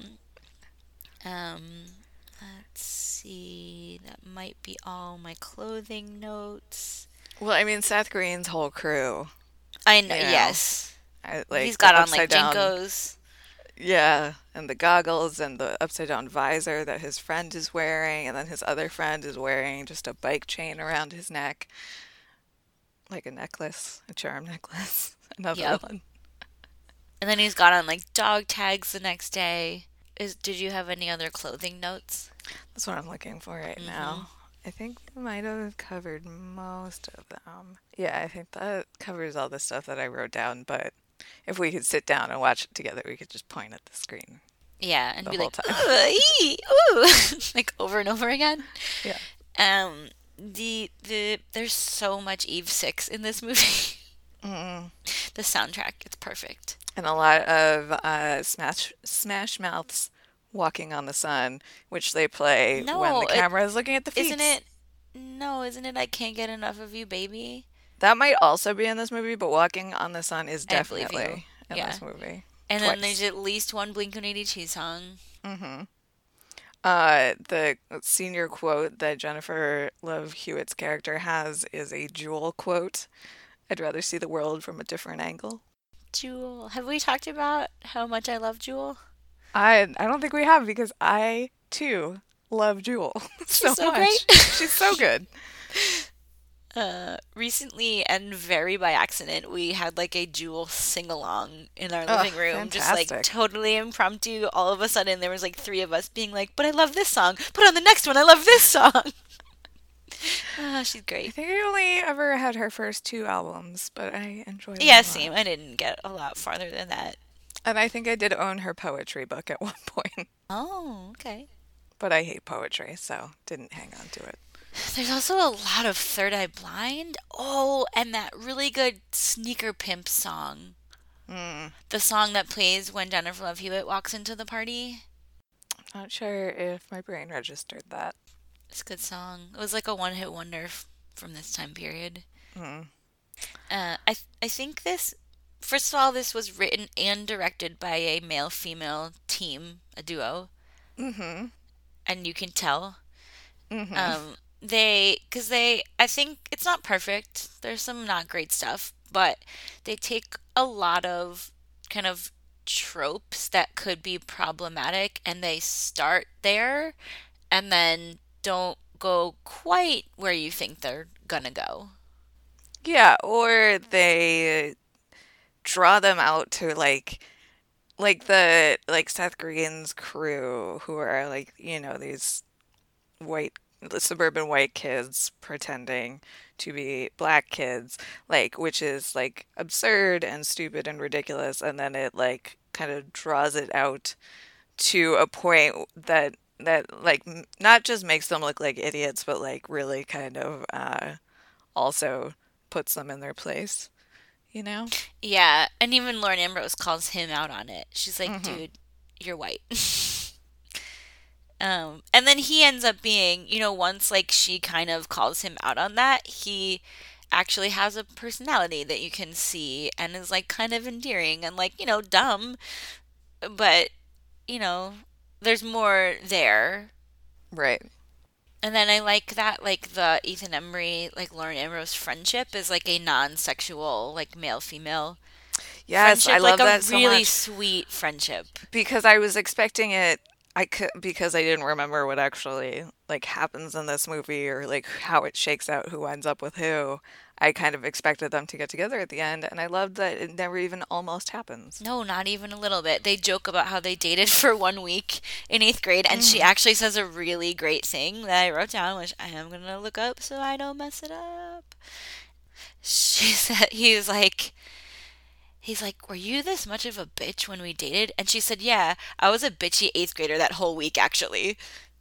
[SPEAKER 1] Um, let's see. That might be all my clothing notes.
[SPEAKER 2] Well, I mean, Seth Green's whole crew,
[SPEAKER 1] I know.
[SPEAKER 2] you know,
[SPEAKER 1] Yes,
[SPEAKER 2] I,
[SPEAKER 1] he's
[SPEAKER 2] like
[SPEAKER 1] got
[SPEAKER 2] the
[SPEAKER 1] on like
[SPEAKER 2] upside down,
[SPEAKER 1] Jinkos.
[SPEAKER 2] yeah, and the goggles and the upside down visor that his friend is wearing, and then his other friend is wearing just a bike chain around his neck, like a necklace, a charm necklace. Another
[SPEAKER 1] Yep.
[SPEAKER 2] one.
[SPEAKER 1] And then he's got on like dog tags the next day. Is did you have any other clothing notes?
[SPEAKER 2] That's what I'm looking for right
[SPEAKER 1] Mm-hmm.
[SPEAKER 2] now. I think we might have covered most of them. Yeah, I think that covers all the stuff that I wrote down, but if we could sit down and watch it together, we could just point at the screen
[SPEAKER 1] Yeah, and
[SPEAKER 2] the
[SPEAKER 1] be
[SPEAKER 2] whole
[SPEAKER 1] like,
[SPEAKER 2] time.
[SPEAKER 1] ooh, ee, ooh, like over and over again.
[SPEAKER 2] Yeah.
[SPEAKER 1] Um, the the there's so much Eve Six in this movie.
[SPEAKER 2] Mm.
[SPEAKER 1] The soundtrack, it's perfect.
[SPEAKER 2] And a lot of uh, Smash Smash Mouths walking on the sun, which they play when the
[SPEAKER 1] No, it
[SPEAKER 2] camera is looking at the
[SPEAKER 1] isn't
[SPEAKER 2] feet.
[SPEAKER 1] it. No, isn't it? I can't get enough of you, baby.
[SPEAKER 2] That might also be in this movie, but walking on the sun is
[SPEAKER 1] I believe you.
[SPEAKER 2] definitely in
[SPEAKER 1] Yeah.
[SPEAKER 2] this movie.
[SPEAKER 1] And then there's
[SPEAKER 2] Twice.
[SPEAKER 1] at least one Blink one eighty-two song.
[SPEAKER 2] Hmm. Uh, the senior quote that Jennifer Love Hewitt's character has is a Jewel quote. I'd rather see the world from a different angle.
[SPEAKER 1] Jewel. Have we talked about how much I love Jewel?
[SPEAKER 2] I I don't think we have because I too love Jewel
[SPEAKER 1] She's
[SPEAKER 2] so
[SPEAKER 1] so
[SPEAKER 2] much.
[SPEAKER 1] great.
[SPEAKER 2] She's so good.
[SPEAKER 1] Uh, recently and very by accident, we had like a Jewel sing along in our
[SPEAKER 2] Oh,
[SPEAKER 1] living room, just like
[SPEAKER 2] fantastic.
[SPEAKER 1] totally impromptu. All of a sudden, there was like three of us being like, "But I love this song. Put on the next one. I love this song." Ah, she's
[SPEAKER 2] I
[SPEAKER 1] great.
[SPEAKER 2] think I only ever had her first two albums, but I enjoy them
[SPEAKER 1] Yeah,
[SPEAKER 2] a
[SPEAKER 1] same.
[SPEAKER 2] lot.
[SPEAKER 1] I didn't get a lot farther than that.
[SPEAKER 2] And I think I did own her poetry book at one point,
[SPEAKER 1] Oh, okay.
[SPEAKER 2] but I hate poetry, so didn't hang on to it.
[SPEAKER 1] There's also a lot of Third Eye Blind. Oh, and that really good Sneaker Pimp song.
[SPEAKER 2] Mm,
[SPEAKER 1] The song that plays when Jennifer Love Hewitt walks into the party.
[SPEAKER 2] not sure if my brain registered that.
[SPEAKER 1] It's a good song. It was like a one hit wonder f- from this time period.
[SPEAKER 2] Mm.
[SPEAKER 1] Uh, I th- I think this. First of all, this was written and directed by a male female team, a duo,
[SPEAKER 2] Mm-hmm.
[SPEAKER 1] and you can tell.
[SPEAKER 2] Mm-hmm.
[SPEAKER 1] Um, they, because they, I think it's not perfect. There's some not great stuff, but they take a lot of kind of tropes that could be problematic and they start there and then don't go quite where you think they're gonna go.
[SPEAKER 2] Yeah, or they draw them out to like like the like Seth Green's crew who are like, you know, these white suburban white kids pretending to be black kids, like which is like absurd and stupid and ridiculous, and then it like kind of draws it out to a point that that like m- not just makes them look like idiots, but like really kind of uh also puts them in their place, you know?
[SPEAKER 1] Yeah, and even Lauren Ambrose calls him out on it. She's like,
[SPEAKER 2] Hmm.
[SPEAKER 1] dude, you're white. Um, and then he ends up being, you know, once like she kind of calls him out on that, he actually has a personality that you can see and is like kind of endearing and like, you know, dumb, but, you know, there's more there.
[SPEAKER 2] Right.
[SPEAKER 1] And then I like that like the Ethan Embry, like Lauren Ambrose friendship is like a non-sexual, like male-female
[SPEAKER 2] Yes, I
[SPEAKER 1] friendship, like
[SPEAKER 2] love
[SPEAKER 1] a
[SPEAKER 2] that so
[SPEAKER 1] really
[SPEAKER 2] much
[SPEAKER 1] sweet friendship.
[SPEAKER 2] because I was expecting it. I could because I didn't remember what actually like happens in this movie or like how it shakes out who ends up with who. I kind of expected them to get together at the end, and I loved that it never even almost happens.
[SPEAKER 1] No, not even a little bit. They joke about how they dated for one week in eighth grade, and she
[SPEAKER 2] Hmm.
[SPEAKER 1] actually says a really great thing that I wrote down, which I am gonna look up so I don't mess it up. She said, he's like, he's like, were you this much of a bitch when we dated? And she said, yeah, I was a bitchy eighth grader that whole week, actually.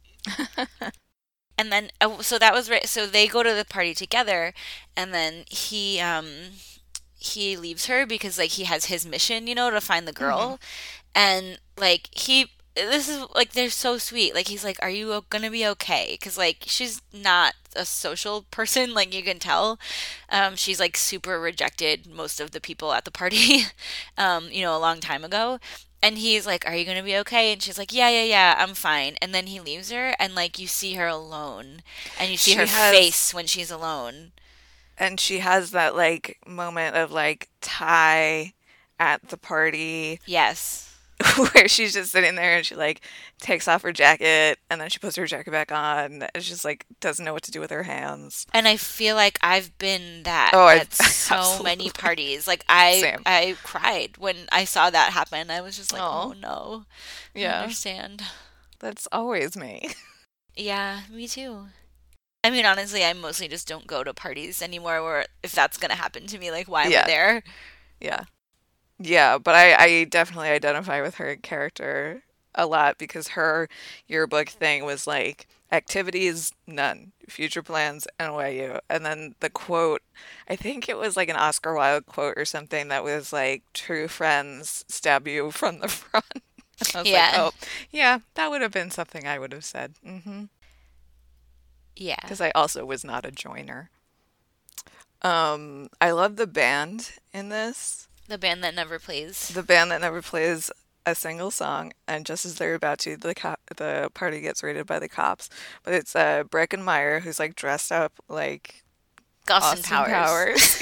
[SPEAKER 1] And then, uh, so that was right. So they go to the party together, and then he, um, he leaves her because like he has his mission, you know, to find the
[SPEAKER 2] Hmm.
[SPEAKER 1] girl. And like he this is like they're so sweet. Like he's like, "Are you o- gonna be okay?" Because like she's not a social person, like you can tell. Um, she's like super rejected most of the people at the party, um, you know, a long time ago. And he's like, "Are you gonna be okay?" And she's like, "Yeah, yeah, yeah, I'm fine." And then he leaves her, and like you see her alone, and you see
[SPEAKER 2] She
[SPEAKER 1] her
[SPEAKER 2] has
[SPEAKER 1] face when she's alone.
[SPEAKER 2] and she has that like moment of like tie at the party
[SPEAKER 1] Yes.
[SPEAKER 2] where she's just sitting there and she like takes off her jacket and then she puts her jacket back on and she just like doesn't know what to do with her hands.
[SPEAKER 1] And I feel like I've been that
[SPEAKER 2] Oh, I've
[SPEAKER 1] at so many
[SPEAKER 2] absolutely
[SPEAKER 1] parties. Like I
[SPEAKER 2] same.
[SPEAKER 1] I cried when I saw that happen. I was just like, "Oh
[SPEAKER 2] Oh,
[SPEAKER 1] no. I
[SPEAKER 2] yeah,
[SPEAKER 1] understand."
[SPEAKER 2] that's always me.
[SPEAKER 1] Yeah, me too. I mean, honestly, I mostly just don't go to parties anymore where if that's going to happen to me, like why am I
[SPEAKER 2] Yeah,
[SPEAKER 1] there?
[SPEAKER 2] yeah, yeah. But I, I definitely identify with her character a lot because her yearbook thing was like activities, none, future plans, N Y U. And then the quote, I think it was like an Oscar Wilde quote or something that was like, true friends stab you from the front. I was like,
[SPEAKER 1] Yeah.
[SPEAKER 2] oh, yeah, that would have been something I would have said. Mm-hmm.
[SPEAKER 1] Yeah.
[SPEAKER 2] Because I also was not a joiner. Um, I love the band in this.
[SPEAKER 1] The band that never plays.
[SPEAKER 2] The band that never plays a single song, and just as they're about to, the cop, the party gets raided by the cops. But it's uh, Breckin Meyer who's like dressed up like
[SPEAKER 1] Austin
[SPEAKER 2] Austin
[SPEAKER 1] Powers.
[SPEAKER 2] Powers,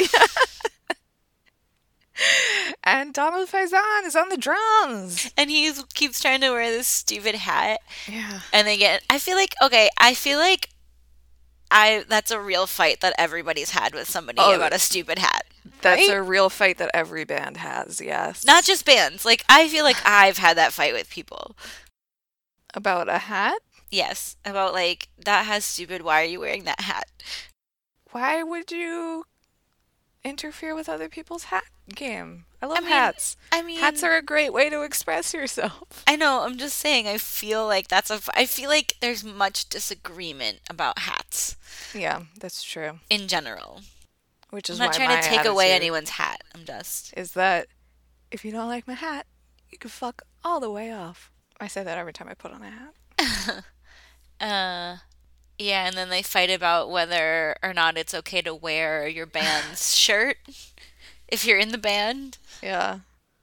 [SPEAKER 2] and Donald Faison is on the drums.
[SPEAKER 1] And he keeps trying to wear this stupid hat.
[SPEAKER 2] Yeah.
[SPEAKER 1] And they get I feel like okay, I feel like I that's a real fight that everybody's had with somebody
[SPEAKER 2] Oh,
[SPEAKER 1] about a stupid hat,
[SPEAKER 2] that's
[SPEAKER 1] right?
[SPEAKER 2] a real fight that every band has.
[SPEAKER 1] Not
[SPEAKER 2] Yes.
[SPEAKER 1] just bands. Like I feel like I've had that fight with people.
[SPEAKER 2] About a hat?
[SPEAKER 1] Yes, about like that has stupid. Why are you wearing that hat?
[SPEAKER 2] Why would you interfere with other people's hat game? I
[SPEAKER 1] I
[SPEAKER 2] love
[SPEAKER 1] mean,
[SPEAKER 2] hats.
[SPEAKER 1] I
[SPEAKER 2] Hats
[SPEAKER 1] mean,
[SPEAKER 2] are a great way to express yourself.
[SPEAKER 1] I know. I'm just saying. I feel like that's a. f- I feel like there's much disagreement about hats
[SPEAKER 2] Yeah, that's true.
[SPEAKER 1] in general.
[SPEAKER 2] Which
[SPEAKER 1] I'm
[SPEAKER 2] is
[SPEAKER 1] not
[SPEAKER 2] why
[SPEAKER 1] trying
[SPEAKER 2] my
[SPEAKER 1] to take away
[SPEAKER 2] attitude
[SPEAKER 1] anyone's hat. I'm just.
[SPEAKER 2] is that if you don't like my hat, you can fuck all the way off. I say that every time I put on a hat.
[SPEAKER 1] Uh, yeah, and then they fight about whether or not it's okay to wear your band's shirt if you're in the band.
[SPEAKER 2] Yeah.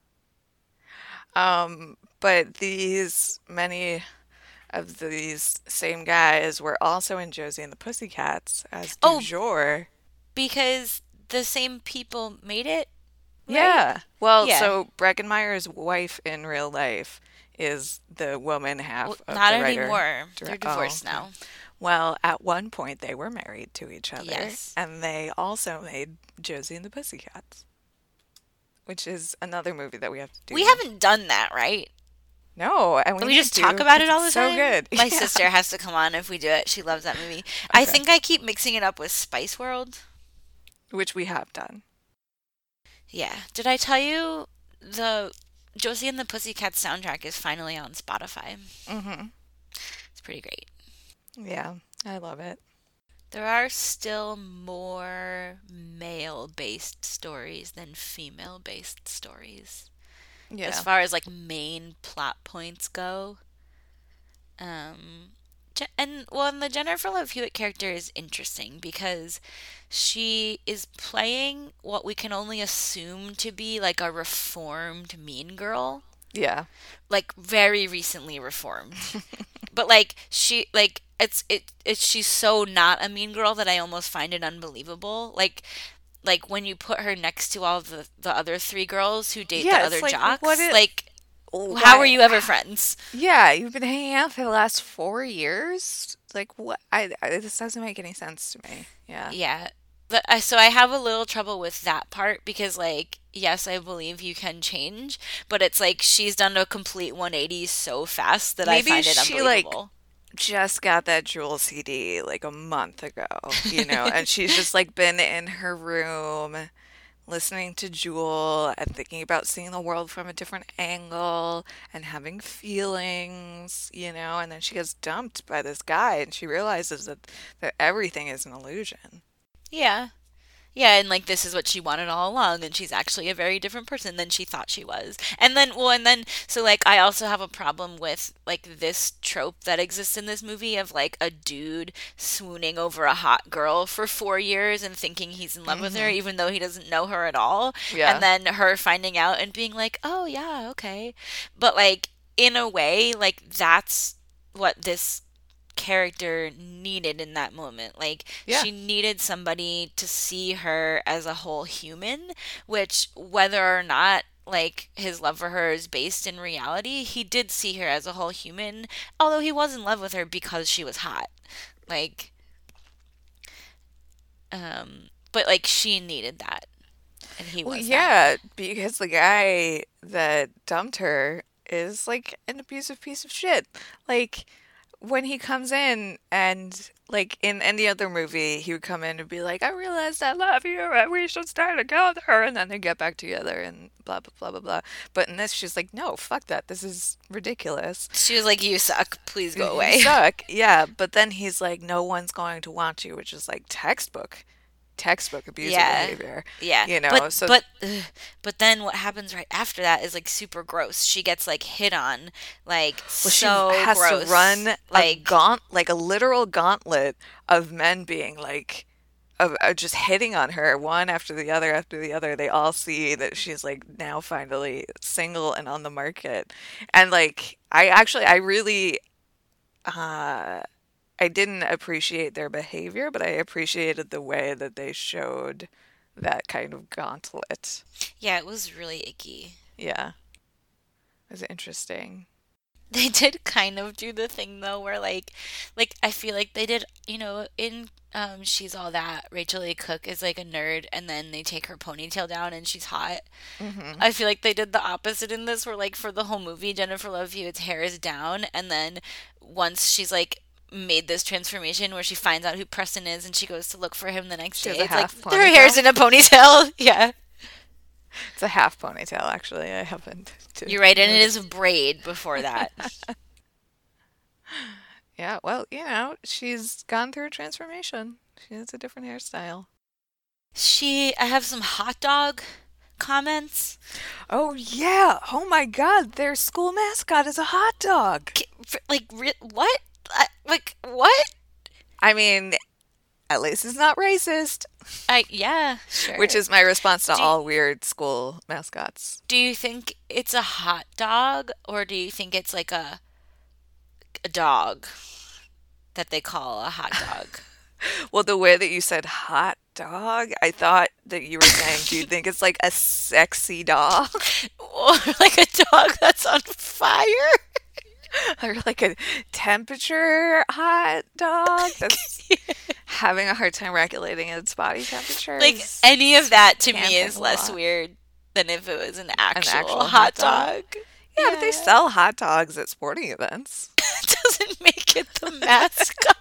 [SPEAKER 2] Um, but these many of these same guys were also in Josie and the Pussycats as du
[SPEAKER 1] Oh,
[SPEAKER 2] jour.
[SPEAKER 1] because the same people made it, right?
[SPEAKER 2] Yeah. Well,
[SPEAKER 1] Yeah.
[SPEAKER 2] so Breckenmeyer's wife in real life is the woman
[SPEAKER 1] Well,
[SPEAKER 2] half of
[SPEAKER 1] not
[SPEAKER 2] the writer.
[SPEAKER 1] anymore. They're
[SPEAKER 2] Direct. Oh,
[SPEAKER 1] divorced
[SPEAKER 2] okay.
[SPEAKER 1] now.
[SPEAKER 2] Well, at one point they were married to each other,
[SPEAKER 1] Yes.
[SPEAKER 2] and they also made Josie and the Pussycats, which is another movie that we have to do.
[SPEAKER 1] We haven't done that, right?
[SPEAKER 2] No, and we,
[SPEAKER 1] we
[SPEAKER 2] need
[SPEAKER 1] just
[SPEAKER 2] to,
[SPEAKER 1] talk about it
[SPEAKER 2] 'cause
[SPEAKER 1] all the
[SPEAKER 2] it's
[SPEAKER 1] time.
[SPEAKER 2] so good.
[SPEAKER 1] My
[SPEAKER 2] Yeah.
[SPEAKER 1] sister has to come on if we do it. She loves that movie. I
[SPEAKER 2] Okay.
[SPEAKER 1] think I keep mixing it up with Spice World.
[SPEAKER 2] Which we have done.
[SPEAKER 1] Yeah. Did I tell you the Josie and the Pussycats soundtrack is finally on Spotify?
[SPEAKER 2] Mm-hmm.
[SPEAKER 1] It's pretty great.
[SPEAKER 2] Yeah, I love it.
[SPEAKER 1] There are still more male-based stories than female-based stories.
[SPEAKER 2] Yeah.
[SPEAKER 1] As far as like main plot points go. Um, Je- and well, and the Jennifer Love Hewitt character is interesting because she is playing what we can only assume to be like a reformed mean girl,
[SPEAKER 2] Yeah.
[SPEAKER 1] like very recently reformed. But like she like it's it it's she's so not a mean girl that I almost find it unbelievable. Like like when you put her next to all the the other three girls who date
[SPEAKER 2] Yeah,
[SPEAKER 1] the
[SPEAKER 2] it's
[SPEAKER 1] other
[SPEAKER 2] like,
[SPEAKER 1] jocks,
[SPEAKER 2] what it-
[SPEAKER 1] like
[SPEAKER 2] Why-
[SPEAKER 1] how are you ever friends?
[SPEAKER 2] Yeah, you've been hanging out for the last four years. Like, what? I, I this doesn't make any sense to me. Yeah.
[SPEAKER 1] Yeah. But I so I have a little trouble with that part because like yes, I believe you can change, but it's like she's done a complete one eighty so fast that
[SPEAKER 2] Maybe
[SPEAKER 1] I find it
[SPEAKER 2] she, like,
[SPEAKER 1] unbelievable.
[SPEAKER 2] Just got that Jewel C D like a month ago, you know, and she's just like been in her room listening to Jewel and thinking about seeing the world from a different angle and having feelings, you know, and then she gets dumped by this guy and she realizes that, that everything is an illusion.
[SPEAKER 1] Yeah. Yeah, and like this is what she wanted all along, and she's actually a very different person than she thought she was. And then, well, and then, so like, I also have a problem with like this trope that exists in this movie of like a dude swooning over a hot girl for four years and thinking he's in love with her, even though he doesn't know her at all.
[SPEAKER 2] Yeah.
[SPEAKER 1] And then her finding out and being like, oh, yeah, okay. But like, in a way, like, that's what this character needed in that moment. Like
[SPEAKER 2] Yeah.
[SPEAKER 1] she needed somebody to see her as a whole human, which whether or not like his love for her is based in reality, he did see her as a whole human, although he was in love with her because she was hot. Like um but like she needed that. And he
[SPEAKER 2] Well,
[SPEAKER 1] was that.
[SPEAKER 2] yeah, because the guy that dumped her is like an abusive piece of shit. Like when he comes in and like in any other movie, he would come in and be like, "I realized I love you and we should stay together," and then they get back together and blah blah blah blah blah. But in this, she's like, "No, fuck that. This is ridiculous.
[SPEAKER 1] She was like, you suck, please go
[SPEAKER 2] You
[SPEAKER 1] away.
[SPEAKER 2] suck." Yeah, but then he's like, "No one's going to want you," which is like textbook. Textbook abusive
[SPEAKER 1] Yeah.
[SPEAKER 2] behavior.
[SPEAKER 1] Yeah,
[SPEAKER 2] You know,
[SPEAKER 1] but
[SPEAKER 2] so
[SPEAKER 1] but ugh, but then what happens right after that is like super gross. She gets like hit on, like
[SPEAKER 2] well,
[SPEAKER 1] so
[SPEAKER 2] she has
[SPEAKER 1] gross.
[SPEAKER 2] to run a
[SPEAKER 1] like
[SPEAKER 2] gaunt, like a literal gauntlet of men being like, of, of just hitting on her one after the other after the other. They all see that she's like now finally single and on the market, and like I actually I really, uh, I didn't appreciate their behavior, but I appreciated the way that they showed that kind of gauntlet.
[SPEAKER 1] yeah, it was really icky.
[SPEAKER 2] Yeah, it was interesting.
[SPEAKER 1] They did kind of do the thing though, where like, like I feel like they did, you know, in um, She's All That, Rachel Lee Cook is like a nerd, and then they take her ponytail down and she's hot.
[SPEAKER 2] Mm-hmm.
[SPEAKER 1] I feel like they did the opposite in this, where like for the whole movie, Jennifer Love Hewitt's hair is down, and then once she's like made this transformation where she finds out who Preston is and she goes to look for him the next
[SPEAKER 2] She has
[SPEAKER 1] day,
[SPEAKER 2] a
[SPEAKER 1] it's like
[SPEAKER 2] half
[SPEAKER 1] her hair's
[SPEAKER 2] ponytail?
[SPEAKER 1] in a ponytail. Yeah,
[SPEAKER 2] It's a half ponytail, actually. I happened to.
[SPEAKER 1] you're right, and it is a braid before that.
[SPEAKER 2] Yeah, well, you know, she's gone through a transformation. She has a different hairstyle.
[SPEAKER 1] She, I have some hot dog comments.
[SPEAKER 2] Oh, yeah. Oh, my God. Their school mascot is a hot dog.
[SPEAKER 1] K- f- Like, re- what? I, like, what?
[SPEAKER 2] I mean, at least it's not racist,
[SPEAKER 1] I, yeah, sure.
[SPEAKER 2] which is my response to
[SPEAKER 1] Do-
[SPEAKER 2] all weird school mascots.
[SPEAKER 1] Do you think it's a hot dog, or do you think it's like a, a dog that they call a hot dog?
[SPEAKER 2] Well, the way that you said hot dog, I thought that you were saying, do you think it's like a sexy dog?
[SPEAKER 1] Or like a dog that's on fire?
[SPEAKER 2] Or like a temperature hot dog that's having a hard time regulating its body temperature?
[SPEAKER 1] Like, any of that to
[SPEAKER 2] Can't
[SPEAKER 1] me
[SPEAKER 2] think
[SPEAKER 1] is
[SPEAKER 2] of a
[SPEAKER 1] less
[SPEAKER 2] lot.
[SPEAKER 1] weird than if it was an
[SPEAKER 2] An
[SPEAKER 1] actual,
[SPEAKER 2] actual
[SPEAKER 1] hot
[SPEAKER 2] hot dog?
[SPEAKER 1] dog.
[SPEAKER 2] Yeah, but they sell hot dogs at sporting events.
[SPEAKER 1] It doesn't make it the mascot.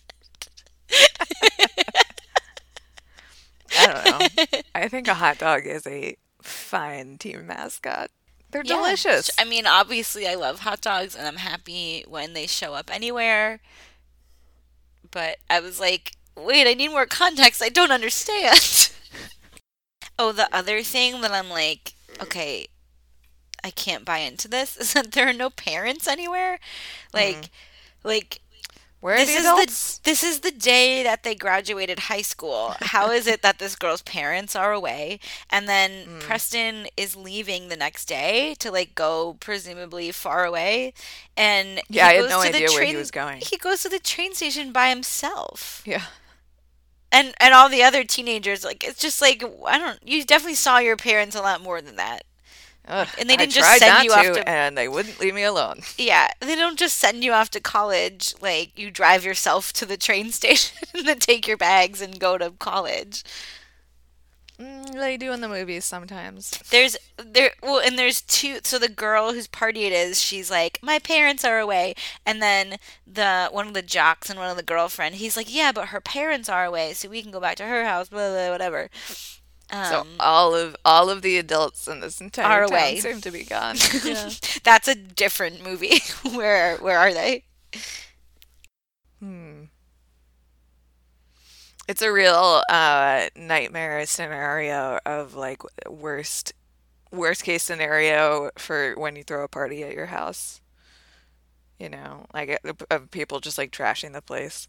[SPEAKER 2] I don't know. I think a hot dog is a fine team mascot. They're
[SPEAKER 1] Yeah.
[SPEAKER 2] delicious.
[SPEAKER 1] I mean, obviously, I love hot dogs, and I'm happy when they show up anywhere. But I was like, wait, I need more context. I don't understand. Oh, the other thing that I'm like, okay, I can't buy into this is that there are no parents anywhere. Like,
[SPEAKER 2] Mm.
[SPEAKER 1] like
[SPEAKER 2] Where are
[SPEAKER 1] this
[SPEAKER 2] the
[SPEAKER 1] is
[SPEAKER 2] adults?
[SPEAKER 1] the this is the day that they graduated high school. How is it that this girl's parents are away, and then
[SPEAKER 2] Mm.
[SPEAKER 1] Preston is leaving the next day to like go presumably far away, and
[SPEAKER 2] Yeah,
[SPEAKER 1] he
[SPEAKER 2] I had
[SPEAKER 1] goes
[SPEAKER 2] no
[SPEAKER 1] to the
[SPEAKER 2] idea where he
[SPEAKER 1] train-
[SPEAKER 2] was going.
[SPEAKER 1] He goes to the train station by himself.
[SPEAKER 2] Yeah.
[SPEAKER 1] And and all the other teenagers, like, it's just like, I don't, you definitely saw your parents a lot more than that.
[SPEAKER 2] Ugh,
[SPEAKER 1] And they
[SPEAKER 2] I
[SPEAKER 1] didn't just
[SPEAKER 2] tried
[SPEAKER 1] send
[SPEAKER 2] not
[SPEAKER 1] you off
[SPEAKER 2] to,
[SPEAKER 1] to-
[SPEAKER 2] and they wouldn't leave me alone.
[SPEAKER 1] Yeah, they don't just send you off to college, like, you drive yourself to the train station and then take your bags and go to college.
[SPEAKER 2] Mm, they do in the movies sometimes.
[SPEAKER 1] There's, there, well, and there's two, so the girl whose party it is, she's like, my parents are away. And then the, one of the jocks and one of the girlfriend, he's like, yeah, but her parents are away, so we can go back to her house, blah, blah, whatever. Um,
[SPEAKER 2] So all of all of the adults in this entire
[SPEAKER 1] Are
[SPEAKER 2] town
[SPEAKER 1] away.
[SPEAKER 2] seem to be gone. Yeah.
[SPEAKER 1] That's a different movie. Where where are they?
[SPEAKER 2] Hmm. It's a real uh, nightmare scenario of like worst worst case scenario for when you throw a party at your house. You know, like uh, of people just like trashing the place.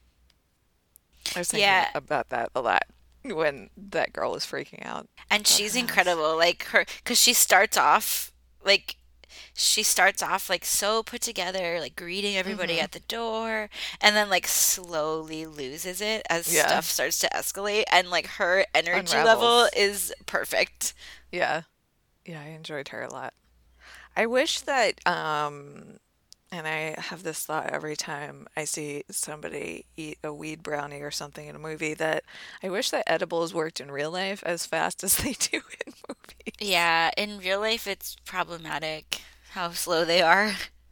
[SPEAKER 2] I was thinking
[SPEAKER 1] Yeah.
[SPEAKER 2] about that a lot when that girl was freaking out.
[SPEAKER 1] And
[SPEAKER 2] about
[SPEAKER 1] she's
[SPEAKER 2] her house.
[SPEAKER 1] incredible. Like her, because she starts off like she starts off like so put together, like greeting everybody
[SPEAKER 2] Mhm.
[SPEAKER 1] at the door, and then like slowly loses it as
[SPEAKER 2] Yeah.
[SPEAKER 1] stuff starts to escalate. And like her energy level
[SPEAKER 2] Unravels.
[SPEAKER 1] is perfect.
[SPEAKER 2] Yeah. Yeah, I enjoyed her a lot. I wish that, um, and I have this thought every time I see somebody eat a weed brownie or something in a movie, that I wish that edibles worked in real life as fast as they do in movies.
[SPEAKER 1] Yeah, in real life, it's problematic how slow they are.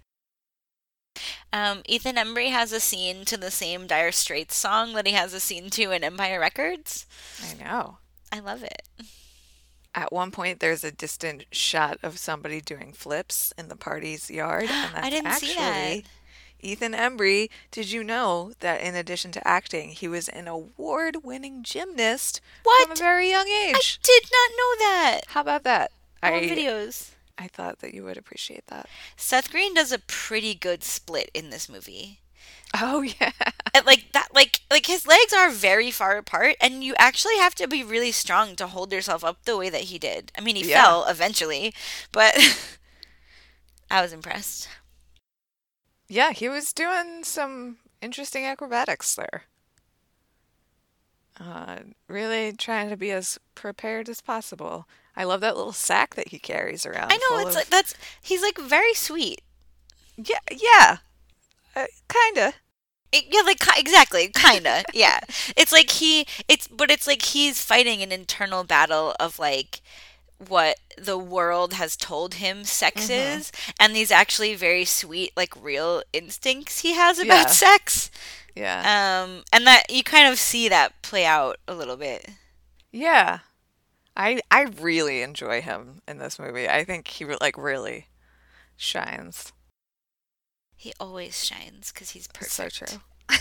[SPEAKER 1] Um, Ethan Embry has a scene to the same Dire Straits song that he has a scene to in Empire Records.
[SPEAKER 2] I know.
[SPEAKER 1] I love it.
[SPEAKER 2] At one point, there's a distant shot of somebody doing flips in the party's yard, and
[SPEAKER 1] I
[SPEAKER 2] that's
[SPEAKER 1] didn't see that.
[SPEAKER 2] actually Ethan Embry. Did you know that in addition to acting, he was an award-winning gymnast from a
[SPEAKER 1] What?
[SPEAKER 2] very young
[SPEAKER 1] I
[SPEAKER 2] age?
[SPEAKER 1] did not know that.
[SPEAKER 2] How about that?
[SPEAKER 1] On
[SPEAKER 2] I
[SPEAKER 1] videos.
[SPEAKER 2] I thought that you would appreciate that.
[SPEAKER 1] Seth Green does a pretty good split in this movie.
[SPEAKER 2] Oh yeah.
[SPEAKER 1] And like that, like like his legs are very far apart, and you actually have to be really strong to hold yourself up the way that he did. I mean, he
[SPEAKER 2] Yeah.
[SPEAKER 1] fell eventually, but I was impressed.
[SPEAKER 2] Yeah, he was doing some interesting acrobatics there. Uh, really trying to be as prepared as possible. I love that little sack that he carries around.
[SPEAKER 1] I know
[SPEAKER 2] full
[SPEAKER 1] it's
[SPEAKER 2] of-
[SPEAKER 1] like that's he's like very sweet.
[SPEAKER 2] Yeah, yeah. Uh, kinda.
[SPEAKER 1] It- yeah, like ki- exactly, kinda. Yeah, it's like he, it's but it's like he's fighting an internal battle of like what the world has told him sex
[SPEAKER 2] Mhm.
[SPEAKER 1] is, and these actually very sweet, like real instincts he has about
[SPEAKER 2] Yeah.
[SPEAKER 1] sex.
[SPEAKER 2] Yeah.
[SPEAKER 1] Um, and that you kind of see that play out a little bit.
[SPEAKER 2] Yeah. I I really enjoy him in this movie. I think he re- like really shines.
[SPEAKER 1] He always shines because he's perfect.
[SPEAKER 2] So true.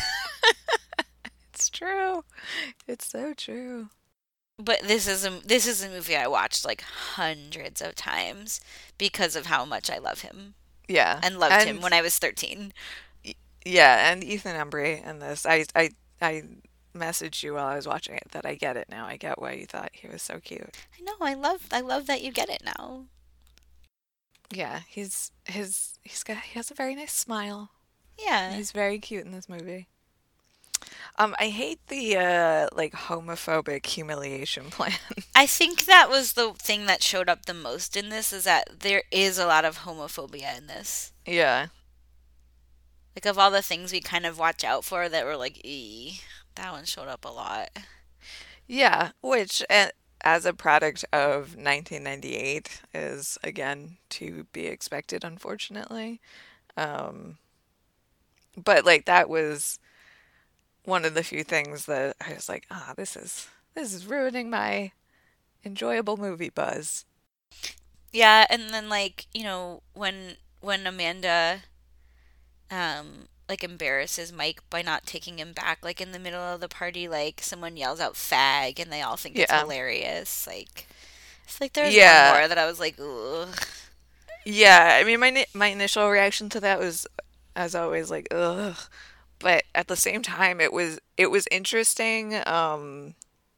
[SPEAKER 2] It's true. It's so true.
[SPEAKER 1] But this is a this is a movie I watched like hundreds of times because of how much I love him
[SPEAKER 2] Yeah.
[SPEAKER 1] and loved him
[SPEAKER 2] And-
[SPEAKER 1] when I was thirteen.
[SPEAKER 2] Yeah, and Ethan Embry in this. I I I messaged you while I was watching it that I get it now. I get why you thought he was so cute.
[SPEAKER 1] I know, I love I love that you get it now.
[SPEAKER 2] Yeah, he's his he's got he has a very nice smile.
[SPEAKER 1] Yeah.
[SPEAKER 2] He's very cute in this movie. Um, I hate the uh like homophobic humiliation plan.
[SPEAKER 1] I think that was the thing that showed up the most in this is that there is a lot of homophobia in this.
[SPEAKER 2] Yeah.
[SPEAKER 1] Like of all the things we kind of watch out for that were like, ee, that one showed up a lot.
[SPEAKER 2] Yeah, which uh, as a product of nineteen ninety-eight is again to be expected, unfortunately. Um, but like that was one of the few things that I was like, ah, this is this is ruining my enjoyable movie buzz.
[SPEAKER 1] Yeah, and then like, you know, when when Amanda um like embarrasses Mike by not taking him back, like in the middle of the party, like someone yells out fag and they all think it's
[SPEAKER 2] Yeah.
[SPEAKER 1] hilarious. Like it's like there's one
[SPEAKER 2] Yeah.
[SPEAKER 1] more that I was like, ugh.
[SPEAKER 2] Yeah. I mean, my ni- my initial reaction to that was, as always, like, ugh. But at the same time, it was it was interesting. Um,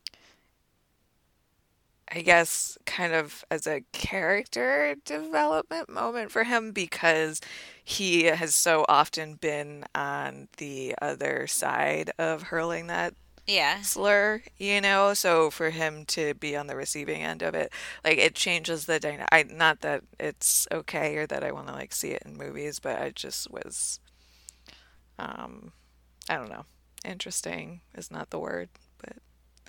[SPEAKER 2] I guess kind of as a character development moment for him because he has so often been on the other side of hurling that
[SPEAKER 1] Yeah.
[SPEAKER 2] slur, you know? So for him to be on the receiving end of it, like it changes the dynamic. I not that it's okay or that I want to like see it in movies, but I just was um I don't know. Interesting is not the word, but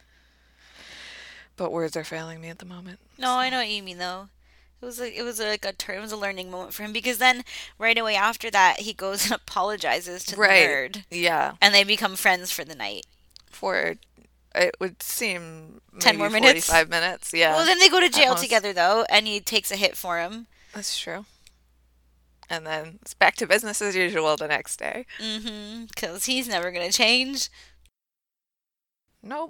[SPEAKER 2] but words are failing me at the moment.
[SPEAKER 1] No,
[SPEAKER 2] So
[SPEAKER 1] I know what you mean though. It was like it was like a turn, it was a learning moment for him because then right away after that he goes and apologizes to the
[SPEAKER 2] right.
[SPEAKER 1] nerd
[SPEAKER 2] Yeah.
[SPEAKER 1] and they become friends for the night.
[SPEAKER 2] For it would seem
[SPEAKER 1] Ten more
[SPEAKER 2] maybe
[SPEAKER 1] minutes.
[SPEAKER 2] forty-five minutes.
[SPEAKER 1] Well,
[SPEAKER 2] Yeah.
[SPEAKER 1] then they go to
[SPEAKER 2] At
[SPEAKER 1] jail
[SPEAKER 2] most.
[SPEAKER 1] together though, and he takes a hit for him.
[SPEAKER 2] That's true. And then it's back to business as usual the next day.
[SPEAKER 1] Mm-hmm. Because he's never gonna change.
[SPEAKER 2] Nope.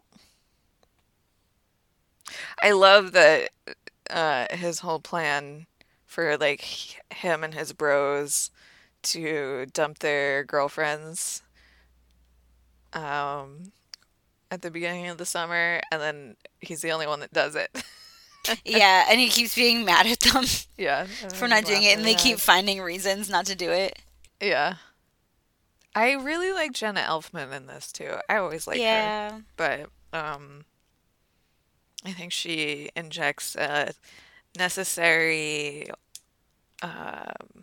[SPEAKER 2] I love that uh, his whole plan for like h- him and his bros to dump their girlfriends um, at the beginning of the summer, and then he's the only one that does it.
[SPEAKER 1] Yeah, and he keeps being mad at them
[SPEAKER 2] Yeah, and
[SPEAKER 1] for
[SPEAKER 2] then
[SPEAKER 1] not
[SPEAKER 2] he's
[SPEAKER 1] doing it, and
[SPEAKER 2] laughing
[SPEAKER 1] they
[SPEAKER 2] at
[SPEAKER 1] keep
[SPEAKER 2] it.
[SPEAKER 1] finding reasons not to do it.
[SPEAKER 2] Yeah. I really like Jenna Elfman in this too. I always like her,
[SPEAKER 1] Yeah.
[SPEAKER 2] but um, I think she injects a necessary um,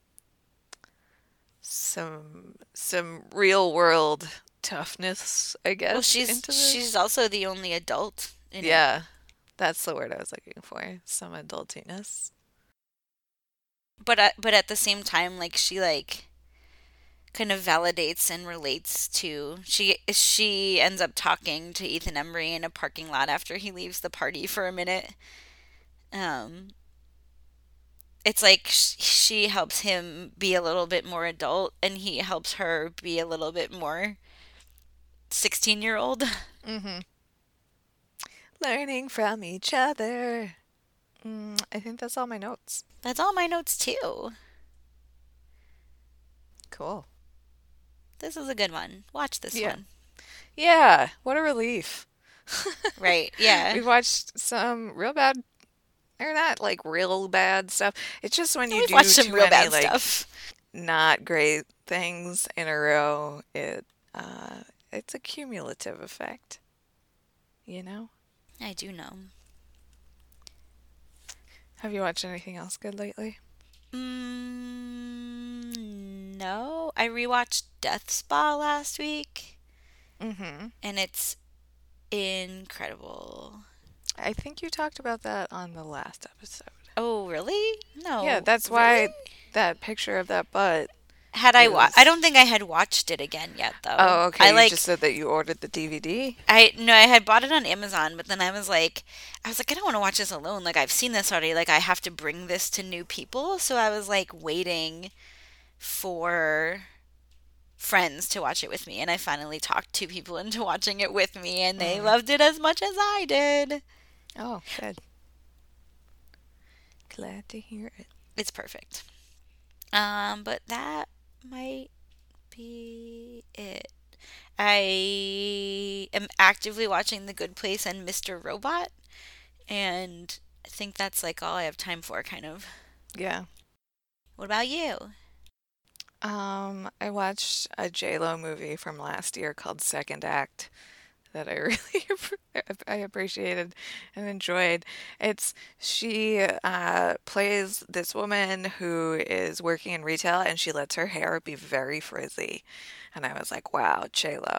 [SPEAKER 2] some some real world toughness, I
[SPEAKER 1] Well,
[SPEAKER 2] guess,
[SPEAKER 1] she's
[SPEAKER 2] into
[SPEAKER 1] she's
[SPEAKER 2] this.
[SPEAKER 1] also the only adult in it.
[SPEAKER 2] Yeah, that's the word I was looking for. Some adultiness.
[SPEAKER 1] But uh, but at the same time, like she like kind of validates and relates to she she ends up talking to Ethan Embry in a parking lot after he leaves the party for a minute. Um, it's like sh- she helps him be a little bit more adult, and he helps her be a little bit more sixteen year old.
[SPEAKER 2] Mm-hmm. Learning from each other. Mm, I think that's all my notes.
[SPEAKER 1] That's all my notes too.
[SPEAKER 2] Cool.
[SPEAKER 1] This is a good one. Watch this
[SPEAKER 2] Yeah.
[SPEAKER 1] one.
[SPEAKER 2] Yeah, what a relief.
[SPEAKER 1] Right, yeah.
[SPEAKER 2] We've watched some real bad, or not like real bad stuff. It's just when you
[SPEAKER 1] We've
[SPEAKER 2] do
[SPEAKER 1] watched some
[SPEAKER 2] too
[SPEAKER 1] real
[SPEAKER 2] many
[SPEAKER 1] bad
[SPEAKER 2] like
[SPEAKER 1] stuff.
[SPEAKER 2] not great things in a row, it uh it's a cumulative effect, you know?
[SPEAKER 1] I do know.
[SPEAKER 2] Have you watched anything else good lately?
[SPEAKER 1] Mm, no. I rewatched Death Spa last week,
[SPEAKER 2] Mm-hmm.
[SPEAKER 1] and it's incredible.
[SPEAKER 2] I think you talked about that on the last episode.
[SPEAKER 1] Oh, really? No.
[SPEAKER 2] Yeah, that's
[SPEAKER 1] Really?
[SPEAKER 2] why that picture of that butt
[SPEAKER 1] Had I wa- I
[SPEAKER 2] is.
[SPEAKER 1] don't think I had watched it again yet though.
[SPEAKER 2] Oh, okay.
[SPEAKER 1] I
[SPEAKER 2] You
[SPEAKER 1] like
[SPEAKER 2] just said that you ordered the D V D.
[SPEAKER 1] I no, I had bought it on Amazon, but then I was like I was like I don't want to watch this alone. Like I've seen this already. Like I have to bring this to new people. So I was like waiting for friends to watch it with me, and I finally talked two people into watching it with me, and they
[SPEAKER 2] Mm.
[SPEAKER 1] loved it as much as I did.
[SPEAKER 2] Oh, good. Glad to hear it.
[SPEAKER 1] It's perfect. Um, but that might be it. I am actively watching The Good Place and Mister Robot, and I think that's like all I have time for, kind of.
[SPEAKER 2] Yeah.
[SPEAKER 1] What about you?
[SPEAKER 2] Um, I watched a J-Lo movie from last year called Second Act that I really I appreciated and enjoyed. It's she uh, plays this woman who is working in retail and she lets her hair be very frizzy, and I was like, wow, J-Lo.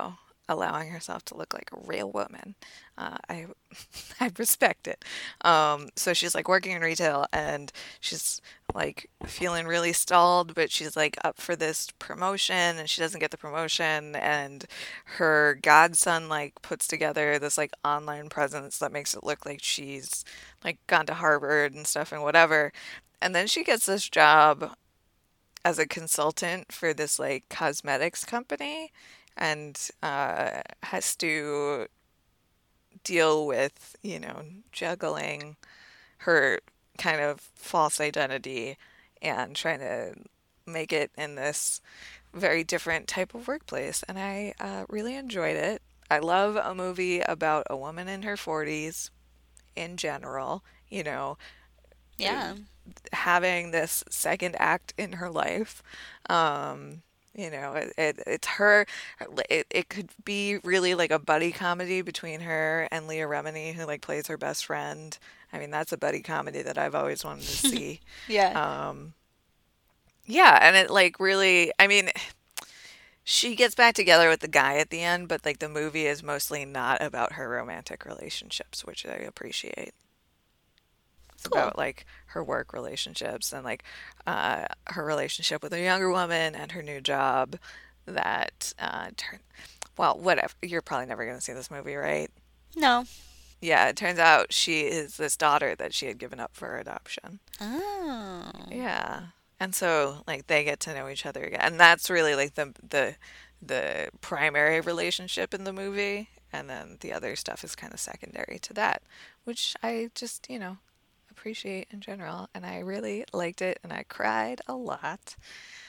[SPEAKER 2] allowing herself to look like a real woman. Uh, I I respect it. Um, so she's like working in retail and she's like feeling really stalled, but she's like up for this promotion and she doesn't get the promotion. And her godson like puts together this like online presence that makes it look like she's like gone to Harvard and stuff and whatever. And then she gets this job as a consultant for this like cosmetics company and uh, has to deal with, you know, juggling her kind of false identity and trying to make it in this very different type of workplace. And I uh, really enjoyed it. I love a movie about a woman in her forties in general, you know,
[SPEAKER 1] Yeah.
[SPEAKER 2] having this second act in her life. Um, you know, it, it it's her. It, it could be really like a buddy comedy between her and Leah Remini, who like plays her best friend. I mean, that's a buddy comedy that I've always wanted to see.
[SPEAKER 1] Yeah.
[SPEAKER 2] Um, yeah, and it like really, I mean, she gets back together with the guy at the end, but like the movie is mostly not about her romantic relationships, which I appreciate. It's
[SPEAKER 1] Cool.
[SPEAKER 2] about like her work relationships and like uh, her relationship with a younger woman and her new job that uh, turn well, whatever. You're probably never going to see this movie, right?
[SPEAKER 1] No.
[SPEAKER 2] Yeah, it turns out she is this daughter that she had given up for adoption.
[SPEAKER 1] Oh.
[SPEAKER 2] Yeah. And so like they get to know each other again. And that's really like the the the primary relationship in the movie. And then the other stuff is kind of secondary to that, which I just, you know, appreciate in general. And I really liked it and I cried a lot.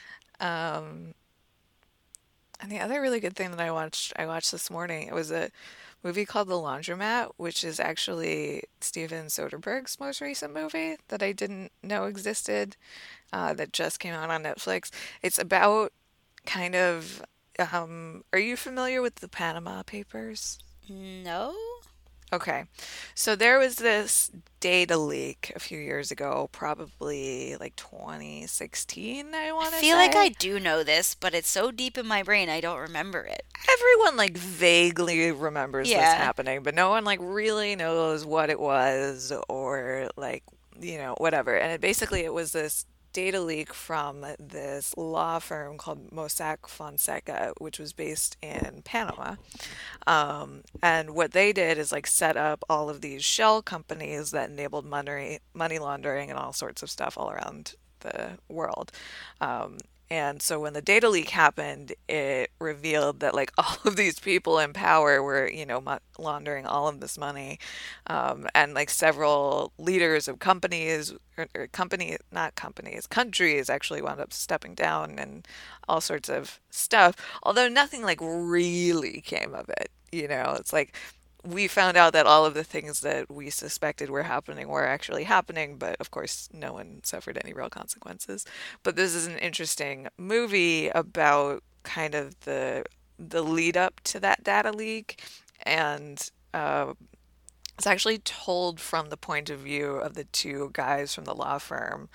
[SPEAKER 2] Um, and the other really good thing that I watched, I watched this morning, it was a movie called The Laundromat, which is actually Steven Soderbergh's most recent movie that I didn't know existed, uh, that just came out on Netflix. It's about kind of, um, are you familiar with the Panama Papers?
[SPEAKER 1] No?
[SPEAKER 2] Okay. So there was this data leak a few years ago, probably like twenty sixteen, I
[SPEAKER 1] I
[SPEAKER 2] want to
[SPEAKER 1] feel like I
[SPEAKER 2] say.
[SPEAKER 1] do know this, but it's so deep in my brain I don't remember it.
[SPEAKER 2] Everyone like vaguely remembers this
[SPEAKER 1] Yeah.
[SPEAKER 2] happening, but no one like really knows what it was or like, you know, whatever. And it basically it was this data leak from this law firm called Mossack Fonseca, which was based in Panama. Um, and what they did is like set up all of these shell companies that enabled money money laundering and all sorts of stuff all around the world. Um, and so when the data leak happened, it revealed that like all of these people in power were, you know, mo- laundering all of this money. Um, and like several leaders of companies or, or company, not companies, countries actually wound up stepping down and all sorts of stuff. Although nothing like really came of it. You know, it's like we found out that all of the things that we suspected were happening were actually happening, but of course, no one suffered any real consequences. But this is an interesting movie about kind of the the lead up to that data leak, and uh, it's actually told from the point of view of the two guys from the law firm.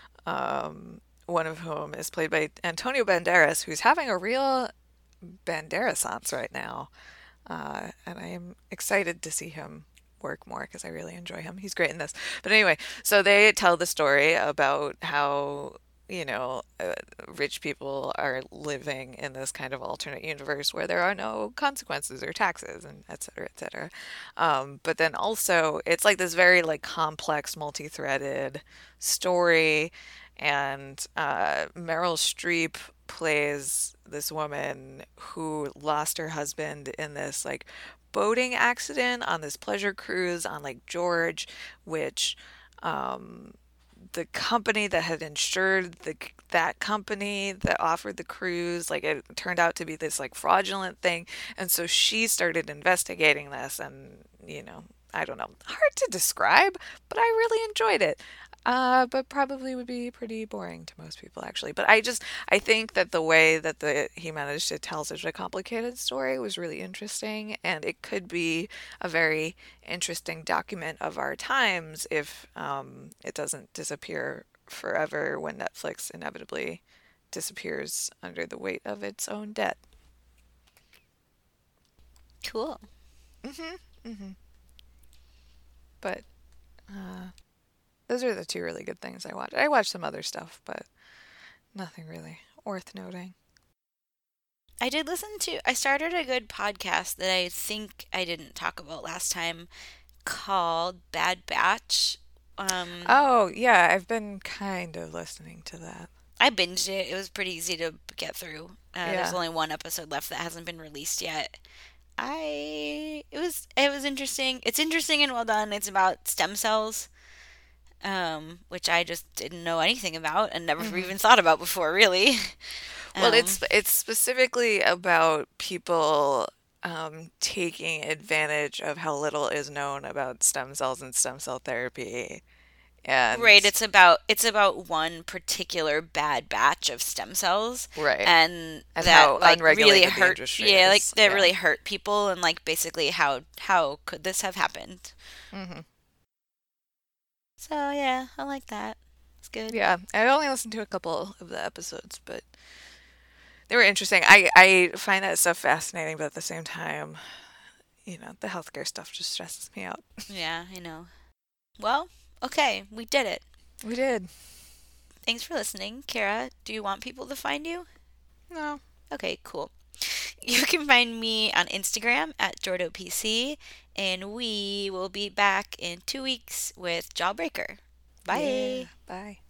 [SPEAKER 2] Um, one of whom is played by Antonio Banderas, who's having a real Banderasance right now. Uh, and I am excited to see him work more because I really enjoy him. He's great in this. But anyway, so they tell the story about how, you know, uh, rich people are living in this kind of alternate universe where there are no consequences or taxes and et cetera, et cetera. Um, but then also, it's like this very like complex, multi-threaded story. And uh, Meryl Streep plays this woman who lost her husband in this like boating accident on this pleasure cruise on Lake George, which um, the company that had insured the that company that offered the cruise, like it turned out to be this like fraudulent thing, and so she started investigating this, and you know, I don't know, hard to describe, but I really enjoyed it. Uh, but probably would be pretty boring to most people actually. But I just I think that the way that the he managed to tell such a complicated story was really interesting, and it could be a very interesting document of our times if um, it doesn't disappear forever when Netflix inevitably disappears under the weight of its own debt.
[SPEAKER 1] Cool.
[SPEAKER 2] Mhm. Mhm. But uh, those are the two really good things I watched. I watched some other stuff, but nothing really worth noting.
[SPEAKER 1] I did listen to, I started a good podcast that I think I didn't talk about last time called Bad Batch. Um,
[SPEAKER 2] Oh, yeah, I've been kind of listening to that.
[SPEAKER 1] I binged it. It was pretty easy to get through. Uh, there's
[SPEAKER 2] Yeah.
[SPEAKER 1] only one episode left that hasn't been released yet. I it was it was interesting. It's interesting and well done. It's about stem cells, um, which I just didn't know anything about and never
[SPEAKER 2] hmm
[SPEAKER 1] even thought about before, really.
[SPEAKER 2] Well,
[SPEAKER 1] Um,
[SPEAKER 2] it's it's specifically about people um, taking advantage of how little is known about stem cells and stem cell therapy. And
[SPEAKER 1] right, it's about it's about one particular bad batch of stem cells,
[SPEAKER 2] right.
[SPEAKER 1] and
[SPEAKER 2] And
[SPEAKER 1] that
[SPEAKER 2] how
[SPEAKER 1] like really
[SPEAKER 2] unregulated the
[SPEAKER 1] hurt.
[SPEAKER 2] industry
[SPEAKER 1] Yeah, like
[SPEAKER 2] is.
[SPEAKER 1] that
[SPEAKER 2] Yeah.
[SPEAKER 1] really hurt people, and like basically how how could this have happened?
[SPEAKER 2] hmm
[SPEAKER 1] So yeah, I like that. It's good.
[SPEAKER 2] Yeah. I only listened to a couple of the episodes, but they were interesting. I, I find that stuff fascinating, but at the same time, you know, the healthcare stuff just stresses me out.
[SPEAKER 1] Yeah, I know. Well, okay, we did it.
[SPEAKER 2] We did.
[SPEAKER 1] Thanks for listening, Kara. Do you want people to find you?
[SPEAKER 2] No.
[SPEAKER 1] Okay, cool. You can find me on Instagram at JordoPC, and we will be back in two weeks with Jawbreaker.
[SPEAKER 2] Yeah.
[SPEAKER 1] Bye.
[SPEAKER 2] Bye.